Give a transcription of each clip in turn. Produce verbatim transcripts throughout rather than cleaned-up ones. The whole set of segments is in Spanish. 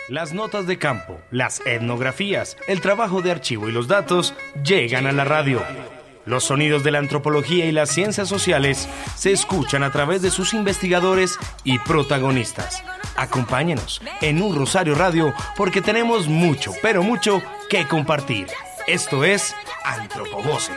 Las notas de campo, las etnografías, el trabajo de archivo y los datos llegan a la radio. Los sonidos de la antropología y las ciencias sociales se escuchan a través de sus investigadores y protagonistas. Acompáñenos en Un Rosario Radio porque tenemos mucho, pero mucho que compartir. Esto es Antropovoces.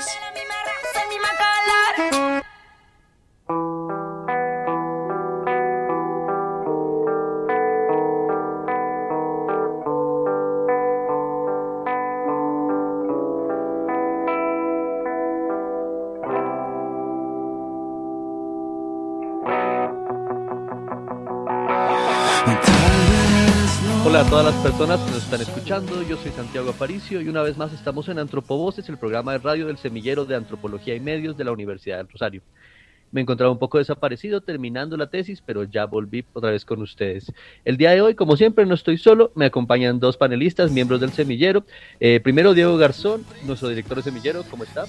Hola a todas las personas que nos están escuchando, yo soy Santiago Aparicio y una vez más estamos en Antropovoces, el programa de radio del Semillero de Antropología y Medios de la Universidad del Rosario. Me encontraba un poco desaparecido terminando la tesis, pero ya volví otra vez con ustedes. El día de hoy, como siempre, no estoy solo, me acompañan dos panelistas, miembros del Semillero. Eh, primero Diego Garzón, nuestro director de Semillero, ¿cómo está?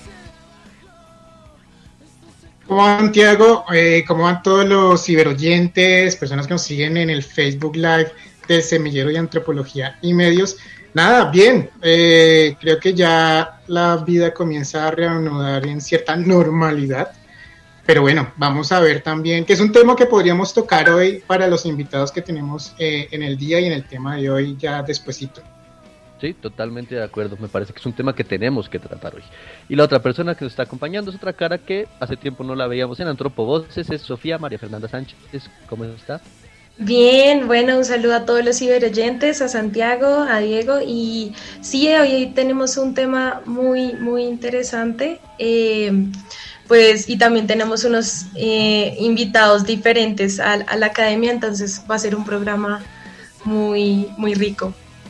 ¿Cómo van, Santiago? Eh, ¿Cómo van todos los ciberoyentes, personas que nos siguen en el Facebook Live del Semillero de Antropología y Medios? Nada, bien, eh, creo que ya la vida comienza a reanudar en cierta normalidad, pero bueno, vamos a ver también, que es un tema que podríamos tocar hoy para los invitados que tenemos eh, en el día y en el tema de hoy ya despuesito. Sí, totalmente de acuerdo, me parece que es un tema que tenemos que tratar hoy. Y la otra persona que nos está acompañando es otra cara que hace tiempo no la veíamos en Antropovoces, es Sofía María Fernanda Sánchez. ¿Cómo está? Bien, bueno, un saludo a todos los ciberoyentes, a Santiago, a Diego, y sí, hoy tenemos un tema muy, muy interesante, eh, pues, y también tenemos unos eh, invitados diferentes a, a la academia, entonces va a ser un programa muy, muy rico.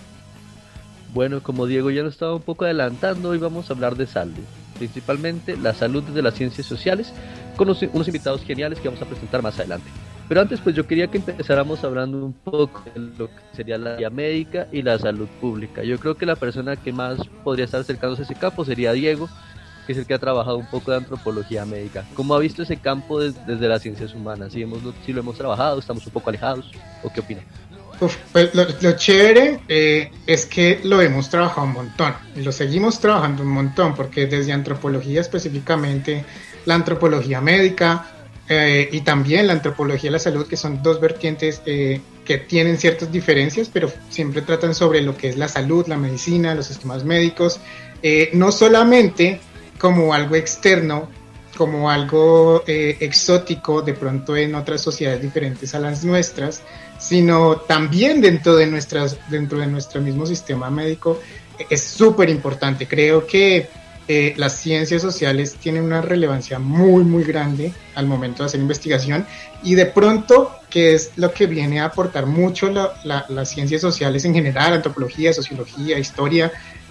Bueno, como Diego ya lo estaba un poco adelantando, hoy vamos a hablar de salud, principalmente la salud desde las ciencias sociales, con unos, unos invitados geniales que vamos a presentar más adelante. Pero antes, pues yo quería que empezáramos hablando un poco de lo que sería la área médica y la salud pública. Yo creo que la persona que más podría estar acercándose a ese campo sería Diego, que es el que ha trabajado un poco de antropología médica. ¿Cómo ha visto ese campo des, desde las ciencias humanas? ¿Si, hemos, si lo hemos trabajado, estamos un poco alejados? ¿O qué opina? Uf, pues lo, lo chévere eh, es que lo hemos trabajado un montón, y lo seguimos trabajando un montón, porque desde antropología específicamente, la antropología médica, Eh, y también la antropología de la salud, que son dos vertientes eh, que tienen ciertas diferencias, pero siempre tratan sobre lo que es la salud, la medicina, los sistemas médicos, eh, no solamente como algo externo, como algo eh, exótico de pronto en otras sociedades diferentes a las nuestras, sino también dentro de, nuestras, dentro de nuestro mismo sistema médico. eh, es súper importante. Creo que Eh, las ciencias sociales tienen una relevancia muy muy grande al momento de hacer investigación, y de pronto, que es lo que viene a aportar mucho la, la, las ciencias sociales en general, antropología, sociología, historia,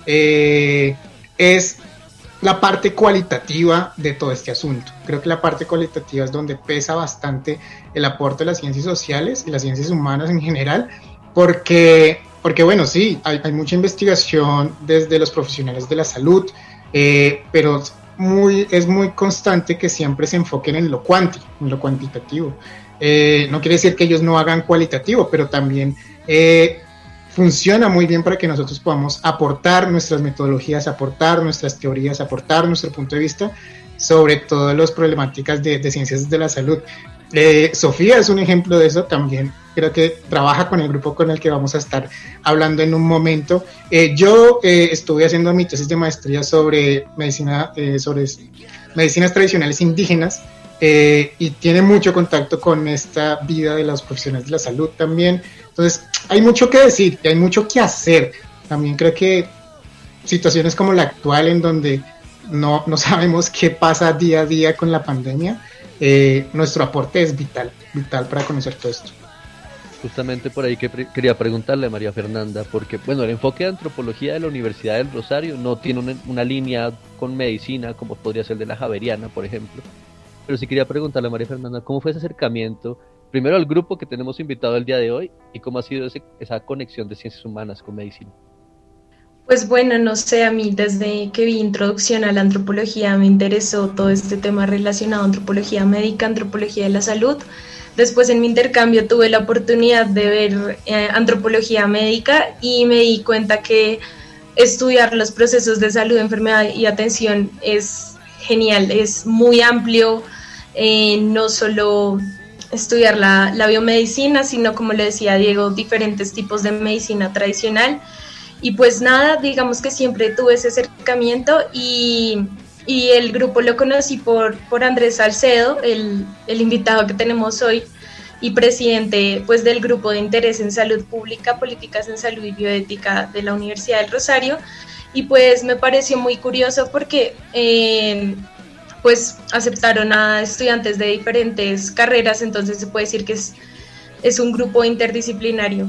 eh, es la parte cualitativa de todo este asunto. Creo que la parte cualitativa es donde pesa bastante el aporte de las ciencias sociales y las ciencias humanas en general, porque, porque bueno, sí, hay, hay mucha investigación desde los profesionales de la salud, Eh, pero muy, es muy constante que siempre se enfoquen en lo cuanti, en lo cuantitativo. Eh, no quiere decir que ellos no hagan cualitativo, pero también eh, funciona muy bien para que nosotros podamos aportar nuestras metodologías, aportar nuestras teorías, aportar nuestro punto de vista sobre todas las problemáticas de, de ciencias de la salud. Eh, Sofía es un ejemplo de eso también. Creo que trabaja con el grupo con el que vamos a estar hablando en un momento. Eh, yo eh, estuve haciendo mi tesis de maestría sobre medicina, eh, sobre medicinas tradicionales indígenas, eh, y tiene mucho contacto con esta vida de los profesionales de la salud también. Entonces, hay mucho que decir y hay mucho que hacer. También creo que situaciones como la actual, en donde no, no sabemos qué pasa día a día con la pandemia, eh, nuestro aporte es vital, vital para conocer todo esto. Justamente por ahí que pre- quería preguntarle a María Fernanda, porque bueno, el enfoque de antropología de la Universidad del Rosario no tiene una, una línea con medicina como podría ser de la Javeriana, por ejemplo, pero sí quería preguntarle a María Fernanda, ¿cómo fue ese acercamiento, primero al grupo que tenemos invitado el día de hoy, y cómo ha sido ese, esa conexión de ciencias humanas con medicina? Pues bueno, no sé, a mí desde que vi Introducción a la Antropología me interesó todo este tema relacionado a antropología médica, antropología de la salud. después en mi intercambio tuve la oportunidad de ver eh, antropología médica y me di cuenta que estudiar los procesos de salud, enfermedad y atención es genial, es muy amplio, eh, no solo estudiar la, la biomedicina, sino como le decía Diego, diferentes tipos de medicina tradicional. Y pues nada, digamos que siempre tuve ese acercamiento y, y el grupo lo conocí por, por Andrés Salcedo, el, el invitado que tenemos hoy y presidente pues del grupo de interés en salud pública, políticas en salud y bioética de la Universidad del Rosario. Y pues me pareció muy curioso porque eh, pues aceptaron a estudiantes de diferentes carreras, entonces se puede decir que es, es un grupo interdisciplinario.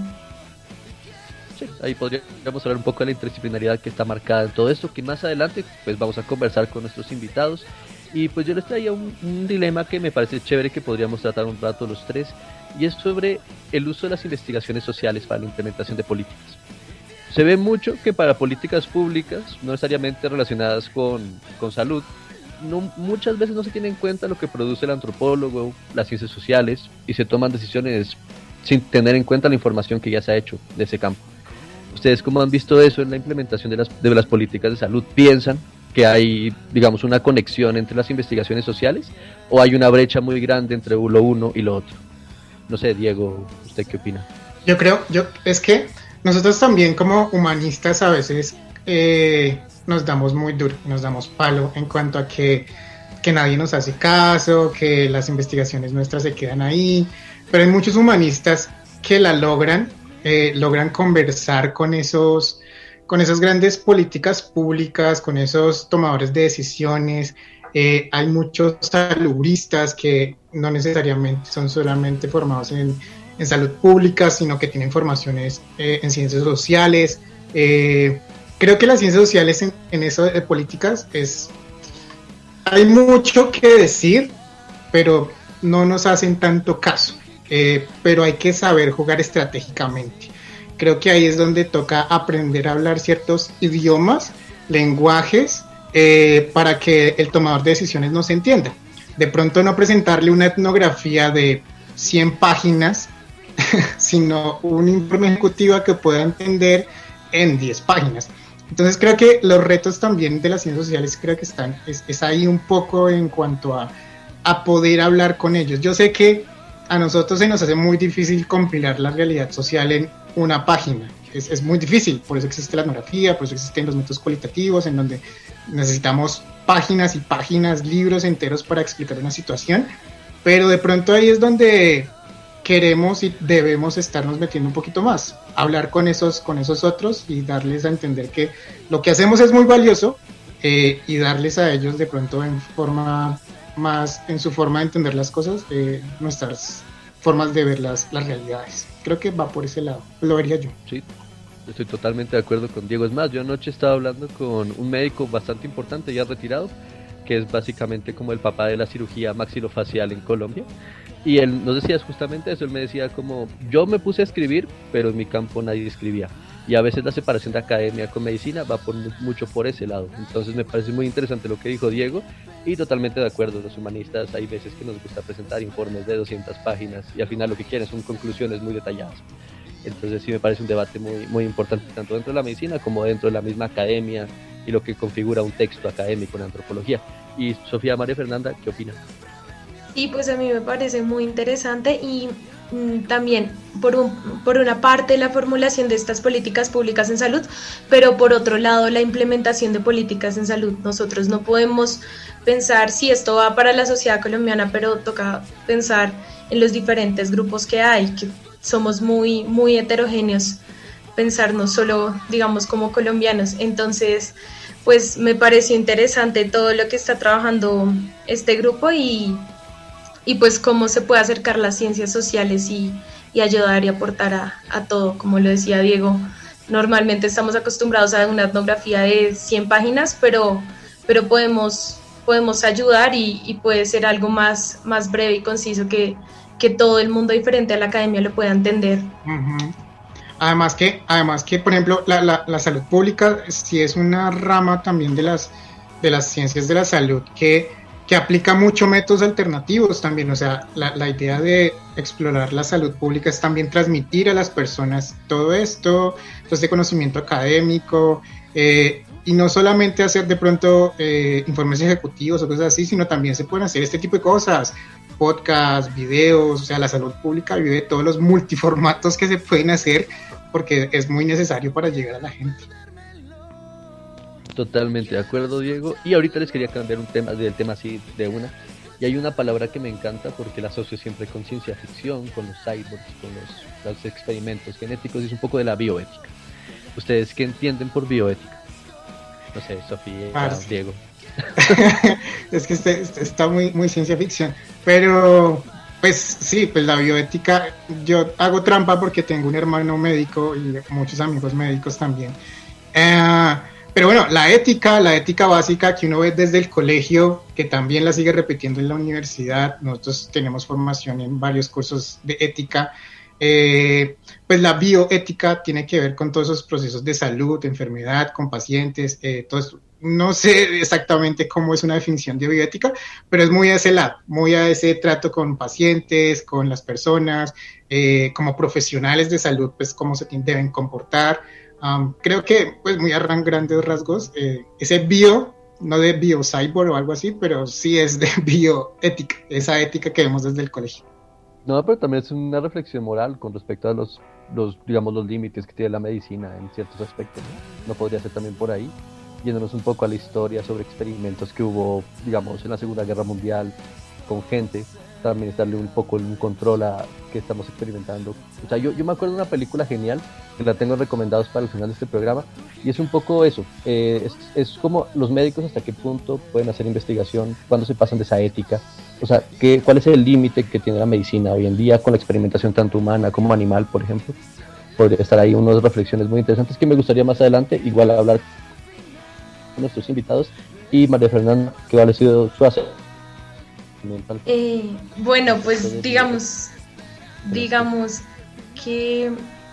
Sí, ahí podríamos hablar un poco de la interdisciplinariedad que está marcada en todo esto, que más adelante pues vamos a conversar con nuestros invitados. Y pues yo les traía un, un dilema que me parece chévere que podríamos tratar un rato los tres, y es sobre el uso de las investigaciones sociales para la implementación de políticas. Se ve mucho que para políticas públicas, no necesariamente relacionadas con, con salud, no, muchas veces no se tiene en cuenta lo que produce el antropólogo, las ciencias sociales, y se toman decisiones sin tener en cuenta la información que ya se ha hecho de ese campo. ¿Ustedes cómo han visto eso en la implementación de las, de las políticas de salud? ¿Piensan que hay, digamos, una conexión entre las investigaciones sociales o hay una brecha muy grande entre lo uno y lo otro? No sé, Diego, ¿usted qué opina? Yo creo, yo es que nosotros también como humanistas a veces eh, nos damos muy duro, nos damos palo en cuanto a que, que nadie nos hace caso, que las investigaciones nuestras se quedan ahí, pero hay muchos humanistas que la logran, eh, logran conversar con esos, con esas grandes políticas públicas, con esos tomadores de decisiones. Eh, hay muchos salubristas que no necesariamente son solamente formados en, en salud pública, sino que tienen formaciones eh, en ciencias sociales. Eh, creo que las ciencias sociales en, en eso de políticas es... Hay mucho que decir, pero no nos hacen tanto caso. Eh, pero hay que saber jugar estratégicamente. Creo que ahí es donde toca aprender a hablar ciertos idiomas, lenguajes, eh, para que el tomador de decisiones nos entienda. De pronto no presentarle una etnografía de cien páginas, sino un informe ejecutivo que pueda entender en diez páginas. Entonces creo que los retos también de las ciencias sociales creo que están, es, es ahí un poco en cuanto a, a poder hablar con ellos. Yo sé que a nosotros se nos hace muy difícil compilar la realidad social en una página, es, es muy difícil, por eso existe la etnografía, por eso existen los métodos cualitativos, en donde necesitamos páginas y páginas, libros enteros para explicar una situación, pero de pronto ahí es donde queremos y debemos estarnos metiendo un poquito más, hablar con esos, con esos otros y darles a entender que lo que hacemos es muy valioso, eh, y darles a ellos de pronto en forma más, en su forma de entender las cosas, eh, nuestras formas de ver las, las realidades. Creo que va por ese lado, lo vería yo. Sí, estoy totalmente de acuerdo con Diego. Es más, yo anoche estaba hablando con un médico bastante importante, ya retirado, que es básicamente como el papá de la cirugía maxilofacial en Colombia, y él nos decía justamente eso. Él me decía como, yo me puse a escribir, pero en mi campo nadie escribía, y a veces la separación de academia con medicina va por, mucho por ese lado. Entonces me parece muy interesante lo que dijo Diego, y totalmente de acuerdo. Los humanistas hay veces que nos gusta presentar informes de doscientas páginas y al final lo que quieren son conclusiones muy detalladas. Entonces sí me parece un debate muy, muy importante, tanto dentro de la medicina como dentro de la misma academia y lo que configura un texto académico en antropología. Y Sofía María Fernanda, ¿qué opina? Sí, pues a mí me parece muy interesante y mm, también por, un, por una parte la formulación de estas políticas públicas en salud, pero por otro lado la implementación de políticas en salud. Nosotros no podemos pensar si esto va para la sociedad colombiana, pero toca pensar en los diferentes grupos que hay, que somos muy, muy heterogéneos, pensar no solo, digamos, como colombianos. Entonces, pues me pareció interesante todo lo que está trabajando este grupo y, y pues cómo se puede acercar las ciencias sociales y, y ayudar y aportar a, a todo, como lo decía Diego. Normalmente estamos acostumbrados a una etnografía de cien páginas, pero, pero podemos, podemos ayudar y, y puede ser algo más, más breve y conciso que, que todo el mundo diferente a la academia lo pueda entender. Uh-huh. Además que, además que, por ejemplo, la, la, la salud pública sí es una rama también de las, de las ciencias de la salud que que aplica mucho métodos alternativos también, o sea, la, la idea de explorar la salud pública es también transmitir a las personas todo esto, todo este conocimiento académico, eh, y no solamente hacer de pronto eh, informes ejecutivos o cosas así, sino también se pueden hacer este tipo de cosas, podcasts, videos, o sea, la salud pública vive todos los multiformatos que se pueden hacer porque es muy necesario para llegar a la gente. Totalmente de acuerdo, Diego. Y ahorita les quería cambiar un tema del tema así de una. Y hay una palabra que me encanta porque la asocio siempre con ciencia ficción, con los cyborgs, con los, los experimentos genéticos, y es un poco de la bioética. ¿Ustedes qué entienden por bioética? No sé, Sofía, ah, Diego. Es que este, este está muy, muy ciencia ficción. Pero, pues sí, pues la bioética, yo hago trampa porque tengo un hermano médico y muchos amigos médicos también. Eh... Pero bueno, la ética, la ética básica que uno ve desde el colegio, que también la sigue repitiendo en la universidad, nosotros tenemos formación en varios cursos de ética, eh, pues la bioética tiene que ver con todos esos procesos de salud, de enfermedad, con pacientes, eh, todo esto. No sé exactamente cómo es una definición de bioética, pero es muy a ese lado, muy a ese trato con pacientes, con las personas, eh, como profesionales de salud, pues cómo se deben comportar. Um, creo que, pues, muy a grandes rasgos, eh, ese bio, no de biocyborg o algo así, pero sí es de bioética, esa ética que vemos desde el colegio. No, pero también es una reflexión moral con respecto a los, los digamos, los límites que tiene la medicina en ciertos aspectos, ¿no? No podría ser también por ahí, yéndonos un poco a la historia sobre experimentos que hubo, digamos, en la Segunda Guerra Mundial con gente, también es darle un poco un control a que estamos experimentando. O sea, yo, yo me acuerdo de una película genial, que la tengo recomendados para el final de este programa, y es un poco eso, eh, es, es como los médicos hasta qué punto pueden hacer investigación, cuándo se pasan de esa ética, o sea, ¿qué, cuál es el límite que tiene la medicina hoy en día con la experimentación tanto humana como animal, por ejemplo. Podría estar ahí unas reflexiones muy interesantes que me gustaría más adelante igual hablar con nuestros invitados. Y María Fernanda, ¿qué ha sido su hacer? Eh, bueno, pues digamos, digamos que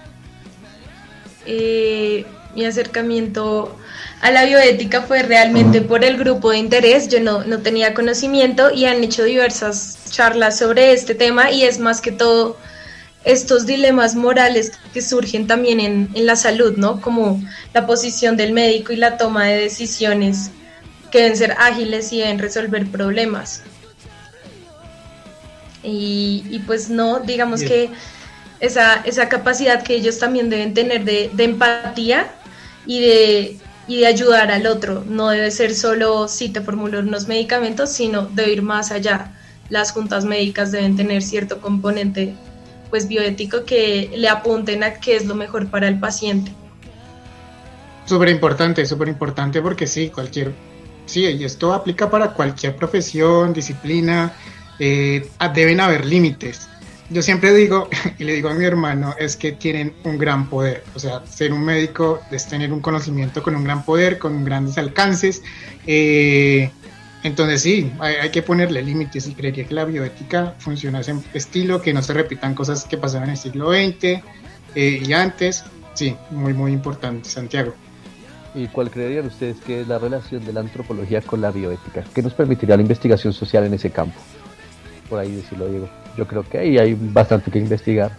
eh, mi acercamiento a la bioética fue realmente por el grupo de interés. Yo no, no tenía conocimiento y han hecho diversas charlas sobre este tema, y es más que todo estos dilemas morales que surgen también en, en la salud, ¿no? Como la posición del médico y la toma de decisiones que deben ser ágiles y deben resolver problemas. Y, y pues no, digamos Bien. que esa, esa capacidad que ellos también deben tener de, de empatía y de, y de ayudar al otro, no debe ser solo si te formulo unos medicamentos, sino debe ir más allá. Las juntas médicas deben tener cierto componente pues bioético que le apunten a qué es lo mejor para el paciente. Súper importante, súper importante porque sí, cualquier, sí, y esto aplica para cualquier profesión, disciplina. Eh, deben haber límites. Yo siempre digo, y le digo a mi hermano, es que tienen un gran poder. O sea, ser un médico es tener un conocimiento con un gran poder, con grandes alcances. Eh, entonces sí, hay, hay que ponerle límites, y creería que la bioética funciona ese estilo, que no se repitan cosas que pasaron en el siglo veinte eh, y antes. Sí, muy muy importante, Santiago. ¿Y cuál creerían ustedes que es la relación de la antropología con la bioética? ¿Qué nos permitiría la investigación social en ese campo? Por ahí decirlo, Diego. Yo creo que ahí hay bastante que investigar.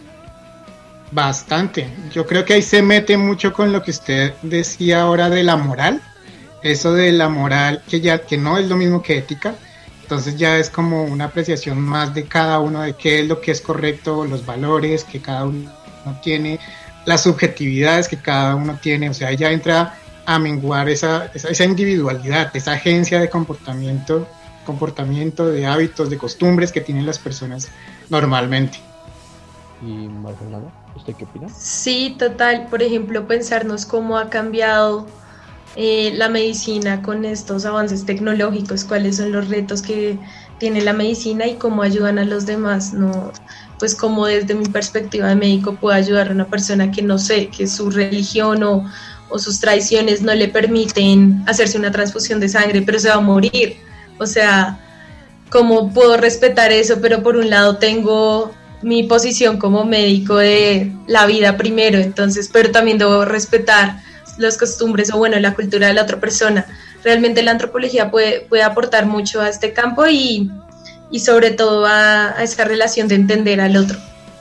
Bastante. Yo creo que ahí se mete mucho con lo que usted decía ahora de la moral. Eso de la moral, que ya que no es lo mismo que ética. Entonces ya es como una apreciación más de cada uno, de qué es lo que es correcto, los valores que cada uno tiene, las subjetividades que cada uno tiene. O sea, ya entra a menguar esa, esa, esa individualidad, esa agencia de comportamiento comportamiento, de hábitos, de costumbres que tienen las personas normalmente. ¿Y María Fernanda, usted qué opina? Sí, total. Por ejemplo, pensarnos cómo ha cambiado eh, la medicina con estos avances tecnológicos, cuáles son los retos que tiene la medicina y cómo ayudan a los demás, ¿no? Pues cómo desde mi perspectiva de médico puedo ayudar a una persona que no sé, que su religión o, o sus tradiciones no le permiten hacerse una transfusión de sangre, pero se va a morir. O sea, ¿cómo puedo respetar eso? Pero por un lado tengo mi posición como médico de la vida primero, entonces, pero también debo respetar las costumbres o bueno, la cultura de la otra persona. realmente la antropología puede, puede aportar mucho a este campo y, y sobre todo a, a esa relación de entender al otro.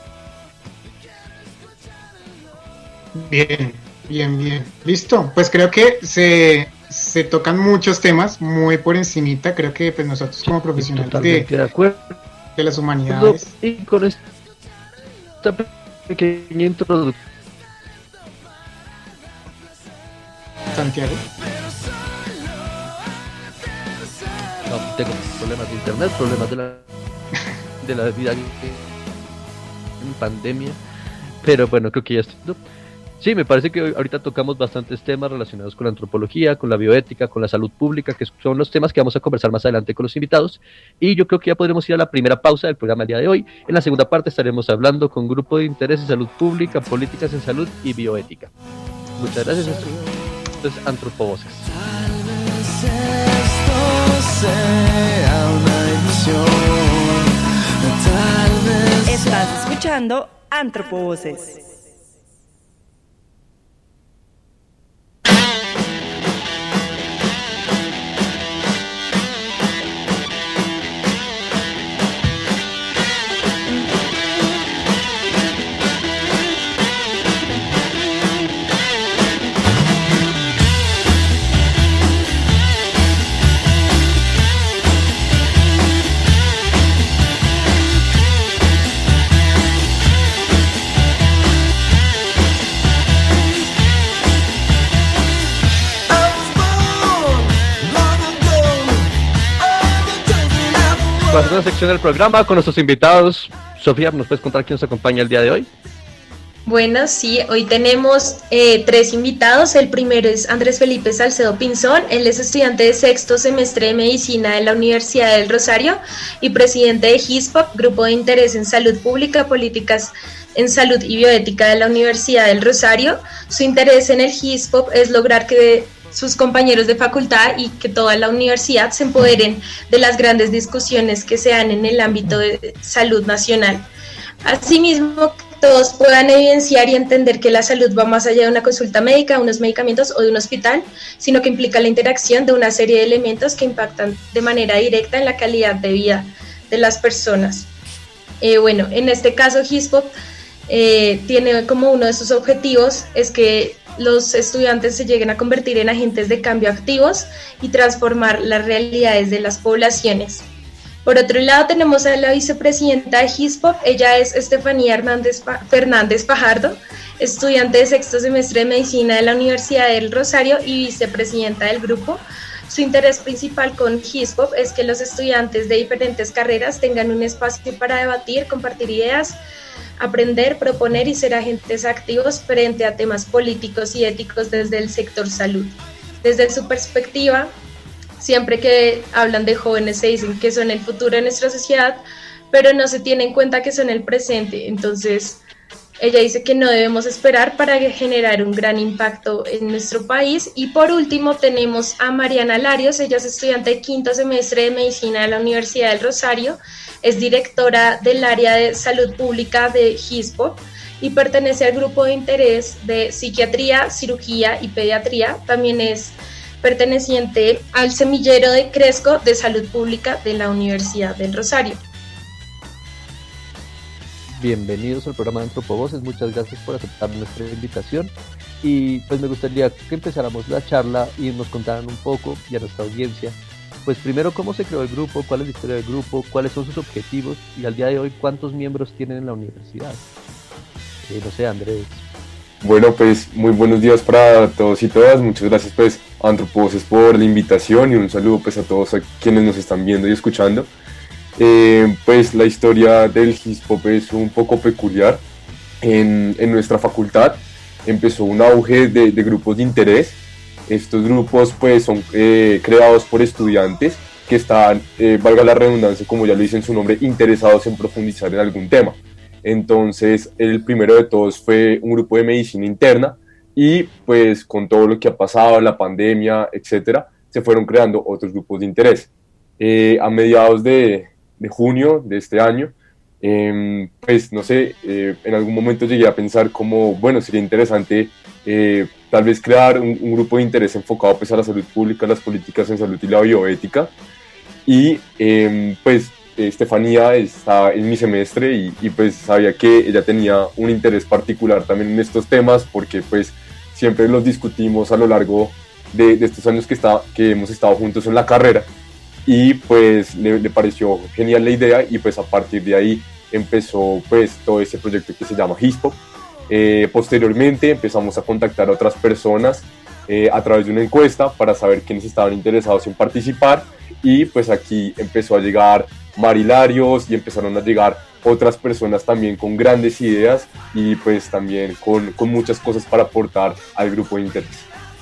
Bien, bien, bien. Listo. Pues creo que se, se tocan muchos temas muy por encimita. Creo que pues nosotros como profesionales de, de, acuerdo. de las humanidades. Y con esta pequeña introducción. Santiago. No, tengo problemas de internet, problemas de la, de la vida en pandemia. Pero bueno, creo que ya estoy. No. Sí, me parece que hoy, ahorita tocamos bastantes temas relacionados con la antropología, con la bioética, con la salud pública, que son los temas que vamos a conversar más adelante con los invitados. Y yo creo que ya podremos ir a la primera pausa del programa el día de hoy. En la segunda parte estaremos hablando con Grupo de Interés en Salud Pública, Políticas en Salud y Bioética. Muchas gracias. Esto es Antropovoces. Tal vez esto sea una ilusión. Tal vez. Estás escuchando Antropovoces. La segunda sección del programa con nuestros invitados. Sofía, ¿nos puedes contar quién nos acompaña el día de hoy? Bueno, sí, hoy tenemos eh, tres invitados. El primero es Andrés Felipe Salcedo Pinzón. Él es estudiante de sexto semestre de Medicina de la Universidad del Rosario y presidente de HISPOP, Grupo de Interés en Salud Pública, Políticas en Salud y Bioética de la Universidad del Rosario. Su interés en el HISPOP es lograr que sus compañeros de facultad y que toda la universidad se empoderen de las grandes discusiones que se dan en el ámbito de salud nacional. Asimismo, todos puedan evidenciar y entender que la salud va más allá de una consulta médica, unos medicamentos o de un hospital, sino que implica la interacción de una serie de elementos que impactan de manera directa en la calidad de vida de las personas. Eh, bueno, en este caso HISPOP eh, tiene como uno de sus objetivos es que los estudiantes se lleguen a convertir en agentes de cambio activos y transformar las realidades de las poblaciones. Por otro lado tenemos a la vicepresidenta de HISPOP, ella es Estefanía Hernández Fernández Fajardo, estudiante de sexto semestre de Medicina de la Universidad del Rosario y vicepresidenta del grupo. Su interés principal con HISPOP es que los estudiantes de diferentes carreras tengan un espacio para debatir, compartir ideas, aprender, proponer y ser agentes activos frente a temas políticos y éticos desde el sector salud. Desde su perspectiva, siempre que hablan de jóvenes se dicen que son el futuro de nuestra sociedad, pero no se tiene en cuenta que son el presente. Entonces, ella dice que no debemos esperar para generar un gran impacto en nuestro país. Y por último tenemos a Mariana Larios, ella es estudiante de quinto semestre de Medicina de la Universidad del Rosario, es directora del área de salud pública de HISPOP y pertenece al grupo de interés de psiquiatría, cirugía y pediatría. También es perteneciente al semillero de Cresco de salud pública de la Universidad del Rosario. Bienvenidos al programa de Antropovoces, muchas gracias por aceptar nuestra invitación y pues me gustaría que empezáramos la charla y nos contaran un poco y a nuestra audiencia pues primero cómo se creó el grupo, cuál es la historia del grupo, cuáles son sus objetivos y al día de hoy cuántos miembros tienen en la universidad. Eh, no sé, Andrés. Bueno, pues muy buenos días para todos y todas, muchas gracias pues a Antropovoces por la invitación y un saludo pues a todos a quienes nos están viendo y escuchando. Eh, pues la historia del HISPOP es un poco peculiar. En, en nuestra facultad empezó un auge de, de grupos de interés. Estos grupos pues son eh, creados por estudiantes que están, eh, valga la redundancia, como ya lo dice en su nombre, interesados en profundizar en algún tema. Entonces el primero de todos fue un grupo de medicina interna y pues con todo lo que ha pasado, la pandemia, etcétera, se fueron creando otros grupos de interés. Eh, a mediados de, de junio de este año, eh, pues no sé, eh, en algún momento llegué a pensar como, bueno, sería interesante eh, tal vez crear un, un grupo de interés enfocado pues a la salud pública, las políticas en salud y la bioética. Y eh, pues Estefanía está en mi semestre y, y pues sabía que ella tenía un interés particular también en estos temas, porque pues siempre los discutimos a lo largo de, de estos años que, está, que hemos estado juntos en la carrera, y pues le, le pareció genial la idea, y pues a partir de ahí empezó pues todo ese proyecto que se llama HISPOP. Eh, posteriormente empezamos a contactar a otras personas eh, a través de una encuesta para saber quiénes estaban interesados en participar, y pues aquí empezó a llegar Marilarios y empezaron a llegar otras personas también con grandes ideas y pues también con, con muchas cosas para aportar al grupo de interés.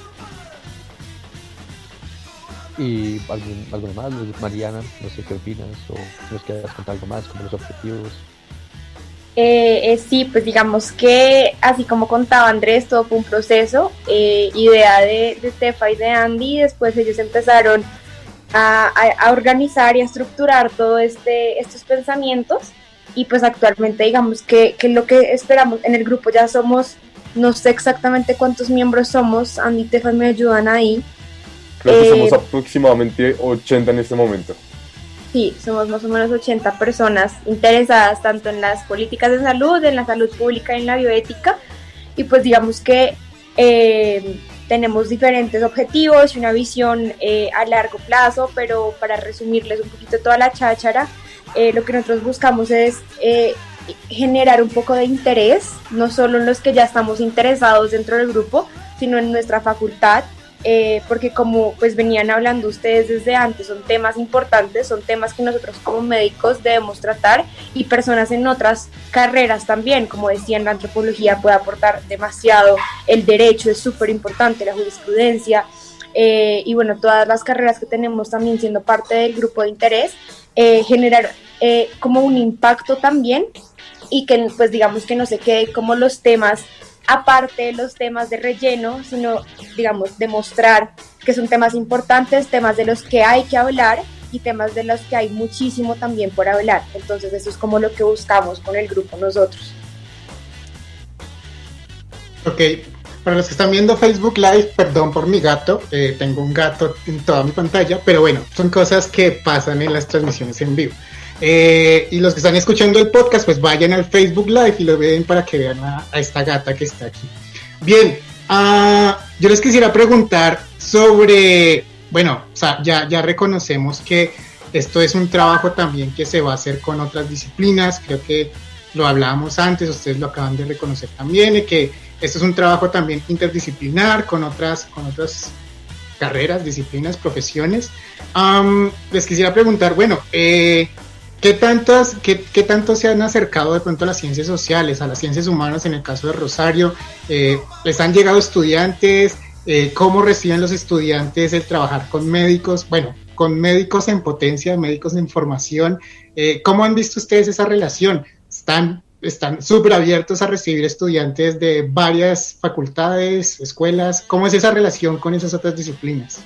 ¿Y algún, alguno más, Mariana? No sé qué opinas, o si nos quieres contar algo más, como los objetivos. Eh, eh, sí, pues digamos que así como contaba Andrés, todo fue un proceso, eh, idea de, de Stefa y de Andy, y después ellos empezaron a, a, a organizar y a estructurar todo este, estos pensamientos, y pues actualmente digamos que, que lo que esperamos en el grupo, ya somos, no sé exactamente cuántos miembros somos, Andy y Stefa me ayudan ahí. Creo que eh, somos aproximadamente ochenta en este momento. Sí, somos más o menos ochenta personas interesadas tanto en las políticas de salud, en la salud pública y en la bioética, y pues digamos que eh, tenemos diferentes objetivos y una visión eh, a largo plazo, pero para resumirles un poquito toda la cháchara, eh, lo que nosotros buscamos es eh, generar un poco de interés, no solo en los que ya estamos interesados dentro del grupo, sino en nuestra facultad. Eh, porque como pues venían hablando ustedes desde antes, son temas importantes, son temas que nosotros como médicos debemos tratar, y personas en otras carreras también, como decían, la antropología puede aportar demasiado, el derecho es súper importante, la jurisprudencia, eh, y bueno, todas las carreras que tenemos también siendo parte del grupo de interés, eh, generar eh, como un impacto también, y que pues digamos que no se quede como los temas aparte de los temas de relleno, sino, digamos, demostrar que son temas importantes, temas de los que hay que hablar y temas de los que hay muchísimo también por hablar. Entonces eso es como lo que buscamos con el grupo nosotros. Ok, para los que están viendo Facebook Live, perdón por mi gato, eh, tengo un gato en toda mi pantalla, pero bueno, son cosas que pasan en las transmisiones en vivo. Eh, y los que están escuchando el podcast, pues vayan al Facebook Live y lo ven para que vean a, a esta gata que está aquí. Bien, uh, yo les quisiera preguntar sobre, bueno, o sea, ya, ya reconocemos que esto es un trabajo también que se va a hacer con otras disciplinas, creo que lo hablábamos antes, ustedes lo acaban de reconocer también, y que esto es un trabajo también interdisciplinar con otras, con otras carreras, disciplinas, profesiones. Um, les quisiera preguntar, bueno, eh, ¿Qué, tantas, qué, ¿Qué tanto se han acercado de pronto a las ciencias sociales, a las ciencias humanas en el caso de Rosario? Eh, ¿Les han llegado estudiantes? Eh, ¿Cómo reciben los estudiantes el trabajar con médicos? Bueno, con médicos en potencia, médicos en formación. Eh, ¿Cómo han visto ustedes esa relación? ¿Están están súper abiertos a recibir estudiantes de varias facultades, escuelas? ¿Cómo es esa relación con esas otras disciplinas?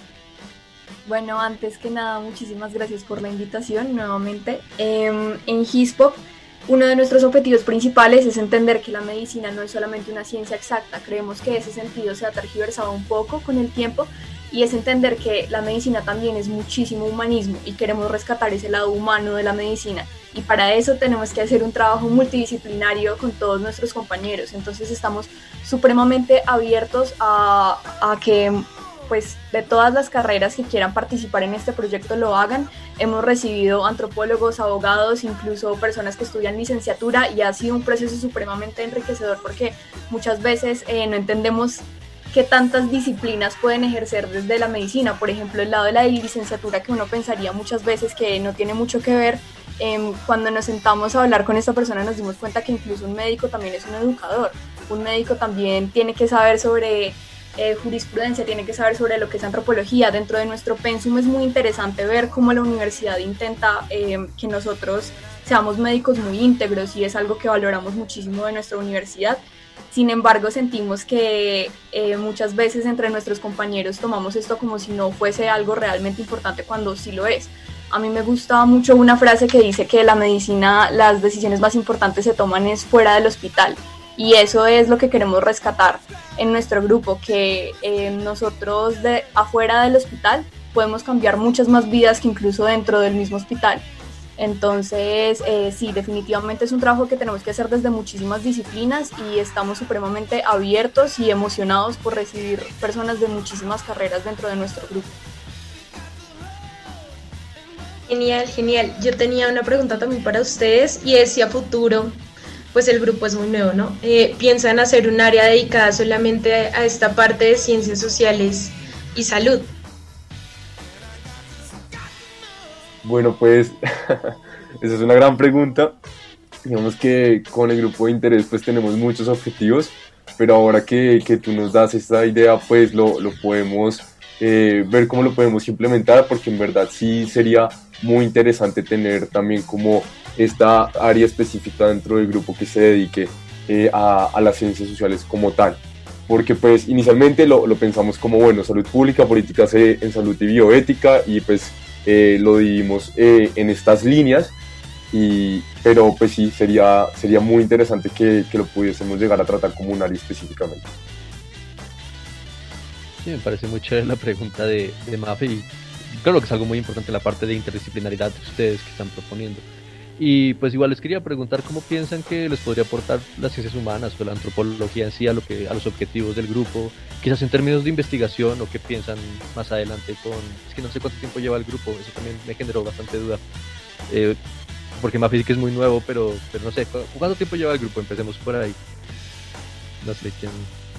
Bueno, antes que nada, muchísimas gracias por la invitación nuevamente. Eh, en HISPOP, uno de nuestros objetivos principales es entender que la medicina no es solamente una ciencia exacta. Creemos que ese sentido se ha tergiversado un poco con el tiempo, y es entender que la medicina también es muchísimo humanismo, y queremos rescatar ese lado humano de la medicina. Y para eso tenemos que hacer un trabajo multidisciplinario con todos nuestros compañeros. Entonces estamos supremamente abiertos a, a que, pues, de todas las carreras que quieran participar en este proyecto lo hagan. Hemos recibido antropólogos, abogados, incluso personas que estudian licenciatura, y ha sido un proceso supremamente enriquecedor, porque muchas veces eh, no entendemos qué tantas disciplinas pueden ejercer desde la medicina. Por ejemplo, el lado de la licenciatura, que uno pensaría muchas veces que no tiene mucho que ver, eh, cuando nos sentamos a hablar con esta persona nos dimos cuenta que incluso un médico también es un educador. Un médico también tiene que saber sobre Eh, jurisprudencia, tiene que saber sobre lo que es antropología. Dentro de nuestro pensum es muy interesante ver cómo la universidad intenta eh, que nosotros seamos médicos muy íntegros, y es algo que valoramos muchísimo de nuestra universidad. Sin embargo, sentimos que eh, muchas veces entre nuestros compañeros tomamos esto como si no fuese algo realmente importante, cuando sí lo es. A mí me gusta mucho una frase que dice que la medicina, las decisiones más importantes se toman es fuera del hospital. Y eso es lo que queremos rescatar en nuestro grupo, que eh, nosotros de afuera del hospital podemos cambiar muchas más vidas que incluso dentro del mismo hospital. Entonces, eh, sí, definitivamente es un trabajo que tenemos que hacer desde muchísimas disciplinas y estamos supremamente abiertos y emocionados por recibir personas de muchísimas carreras dentro de nuestro grupo. Genial, genial. Yo tenía una pregunta también para ustedes y es si a futuro, pues el grupo es muy nuevo, ¿no? Eh, ¿Piensan hacer un área dedicada solamente a esta parte de ciencias sociales y salud? Bueno, pues esa es una gran pregunta. Digamos que con el grupo de interés pues tenemos muchos objetivos, pero ahora que, que tú nos das esta idea pues lo, lo podemos eh, ver cómo lo podemos implementar, porque en verdad sí sería muy interesante tener también como esta área específica dentro del grupo que se dedique eh, a, a las ciencias sociales como tal. Porque pues inicialmente lo, lo pensamos como, bueno, salud pública, políticas en salud y bioética, y pues eh, lo dividimos eh, en estas líneas, y, pero pues sí, sería, sería muy interesante que, que lo pudiésemos llegar a tratar como un área específicamente. Sí, me parece muy chévere la pregunta de, de Mafe, y creo que es algo muy importante la parte de interdisciplinaridad de ustedes que están proponiendo. Y pues igual les quería preguntar cómo piensan que les podría aportar las ciencias humanas o la antropología en sí a, lo que, a los objetivos del grupo, quizás en términos de investigación, o qué piensan más adelante con... Es que no sé cuánto tiempo lleva el grupo, eso también me generó bastante duda, eh, porque Mafe dice que es muy nuevo, pero, pero no sé, ¿cuánto tiempo lleva el grupo? Empecemos por ahí. No sé quién...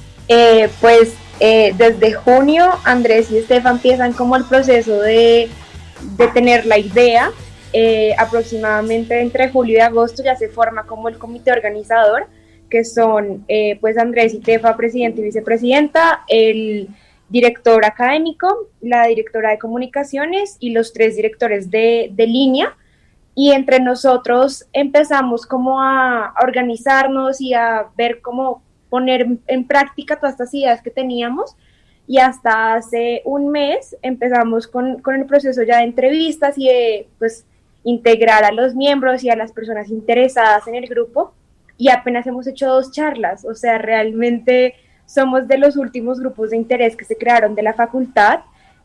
Eh, pues eh, desde junio Andrés y Estefa empiezan como el proceso de, de tener la idea. Eh, aproximadamente entre julio y agosto ya se forma como el comité organizador, que son eh, pues Andrés y Tefa, presidente y vicepresidenta, el director académico, la directora de comunicaciones y los tres directores de, de línea. Y entre nosotros empezamos como a, a organizarnos y a ver cómo poner en práctica todas estas ideas que teníamos, y hasta hace un mes empezamos con, con el proceso ya de entrevistas y de pues integrar a los miembros y a las personas interesadas en el grupo, y apenas hemos hecho dos charlas. O sea, realmente somos de los últimos grupos de interés que se crearon de la facultad.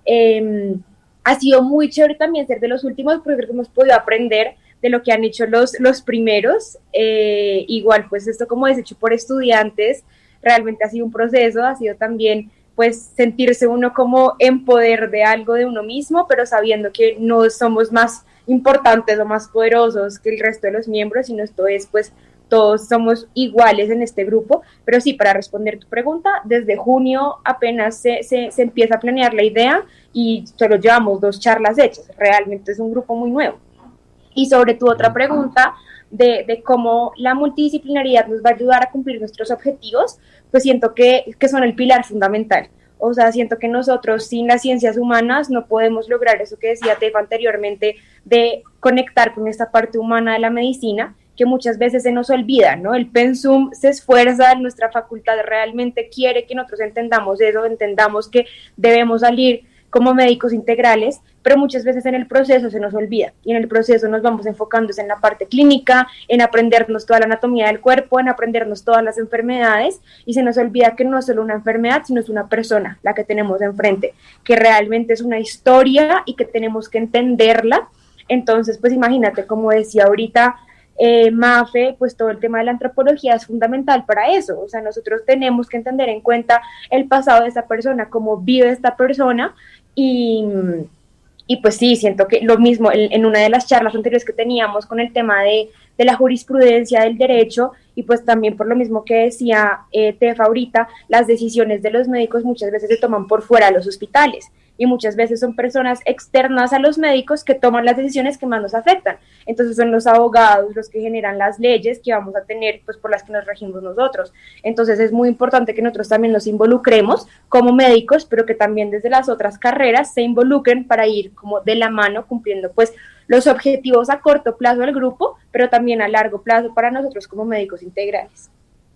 Eh, ha sido muy chévere también ser de los últimos, porque creo que hemos podido aprender de lo que han hecho los, los primeros. Eh, igual, pues esto como es hecho por estudiantes, realmente ha sido un proceso, ha sido también pues sentirse uno como en poder de algo de uno mismo, pero sabiendo que no somos más importantes o más poderosos que el resto de los miembros, sino esto es pues todos somos iguales en este grupo. Pero sí, para responder tu pregunta, desde junio apenas se, se, se empieza a planear la idea y solo llevamos dos charlas hechas, realmente es un grupo muy nuevo. Y sobre tu otra pregunta de, de cómo la multidisciplinaridad nos va a ayudar a cumplir nuestros objetivos, pues siento que, que son el pilar fundamental. O sea, siento que nosotros sin las ciencias humanas no podemos lograr eso que decía Tefa anteriormente, de conectar con esta parte humana de la medicina, que muchas veces se nos olvida, ¿no? El pensum se esfuerza, nuestra facultad realmente quiere que nosotros entendamos eso, entendamos que debemos salir como médicos integrales, pero muchas veces en el proceso se nos olvida, y en el proceso nos vamos enfocando en la parte clínica, en aprendernos toda la anatomía del cuerpo, en aprendernos todas las enfermedades, y se nos olvida que no es solo una enfermedad, sino es una persona la que tenemos enfrente, que realmente es una historia y que tenemos que entenderla. Entonces, pues imagínate, como decía ahorita eh, Mafe, pues todo el tema de la antropología es fundamental para eso. O sea, nosotros tenemos que entender en cuenta el pasado de esta persona, cómo vive esta persona. Y, y pues sí, siento que lo mismo en, en una de las charlas anteriores que teníamos con el tema de, de la jurisprudencia del derecho, y pues también por lo mismo que decía eh, Tefa ahorita, las decisiones de los médicos muchas veces se toman por fuera de los hospitales, y muchas veces son personas externas a los médicos que toman las decisiones que más nos afectan. Entonces son los abogados los que generan las leyes que vamos a tener, pues por las que nos regimos nosotros. Entonces es muy importante que nosotros también nos involucremos como médicos, pero que también desde las otras carreras se involucren para ir como de la mano cumpliendo pues los objetivos a corto plazo del grupo, pero también a largo plazo para nosotros como médicos integrales.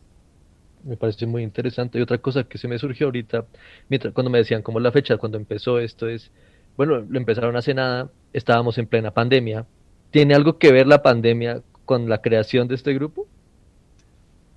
Me parece muy interesante. Y otra cosa que se me surgió ahorita, mientras, cuando me decían como la fecha, cuando empezó esto, es, bueno, lo empezaron hace nada, estábamos en plena pandemia. ¿Tiene algo que ver la pandemia con la creación de este grupo?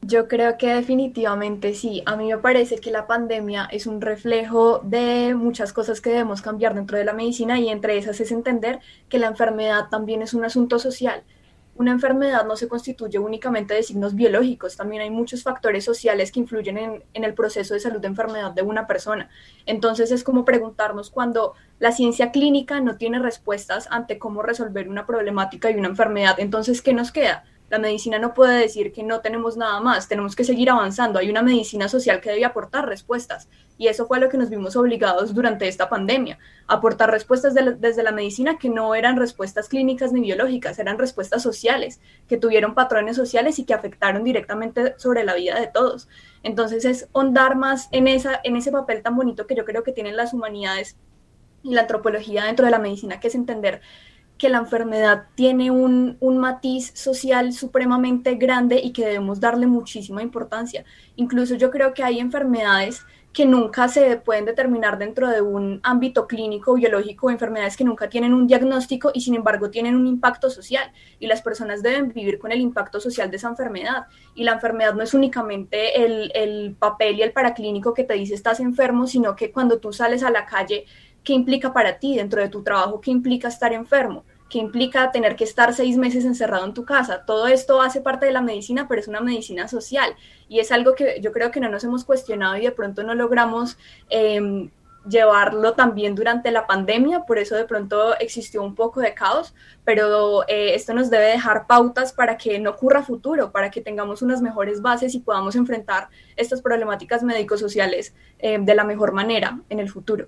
Yo creo que definitivamente sí. A mí me parece que la pandemia es un reflejo de muchas cosas que debemos cambiar dentro de la medicina y entre esas es entender que la enfermedad también es un asunto social. Una enfermedad no se constituye únicamente de signos biológicos, también hay muchos factores sociales que influyen en, en el proceso de salud de enfermedad de una persona. Entonces es como preguntarnos cuando la ciencia clínica no tiene respuestas ante cómo resolver una problemática y una enfermedad, entonces ¿qué nos queda? La medicina no puede decir que no tenemos nada más, tenemos que seguir avanzando. Hay una medicina social que debe aportar respuestas y eso fue lo que nos vimos obligados durante esta pandemia, aportar respuestas de la, desde la medicina que no eran respuestas clínicas ni biológicas, eran respuestas sociales, que tuvieron patrones sociales y que afectaron directamente sobre la vida de todos. Entonces es ahondar más en, esa, en ese papel tan bonito que yo creo que tienen las humanidades y la antropología dentro de la medicina, que es entender que la enfermedad tiene un, un matiz social supremamente grande y que debemos darle muchísima importancia. Incluso yo creo que hay enfermedades que nunca se pueden determinar dentro de un ámbito clínico, biológico, enfermedades que nunca tienen un diagnóstico y sin embargo tienen un impacto social y las personas deben vivir con el impacto social de esa enfermedad. Y la enfermedad no es únicamente el, el papel y el paraclínico que te dice estás enfermo, sino que cuando tú sales a la calle, ¿qué implica para ti dentro de tu trabajo? ¿Qué implica estar enfermo? ¿Qué implica tener que estar seis meses encerrado en tu casa? Todo esto hace parte de la medicina, pero es una medicina social y es algo que yo creo que no nos hemos cuestionado y de pronto no logramos eh, llevarlo también durante la pandemia, por eso de pronto existió un poco de caos, pero eh, esto nos debe dejar pautas para que no ocurra a futuro, para que tengamos unas mejores bases y podamos enfrentar estas problemáticas médico-sociales eh, de la mejor manera en el futuro.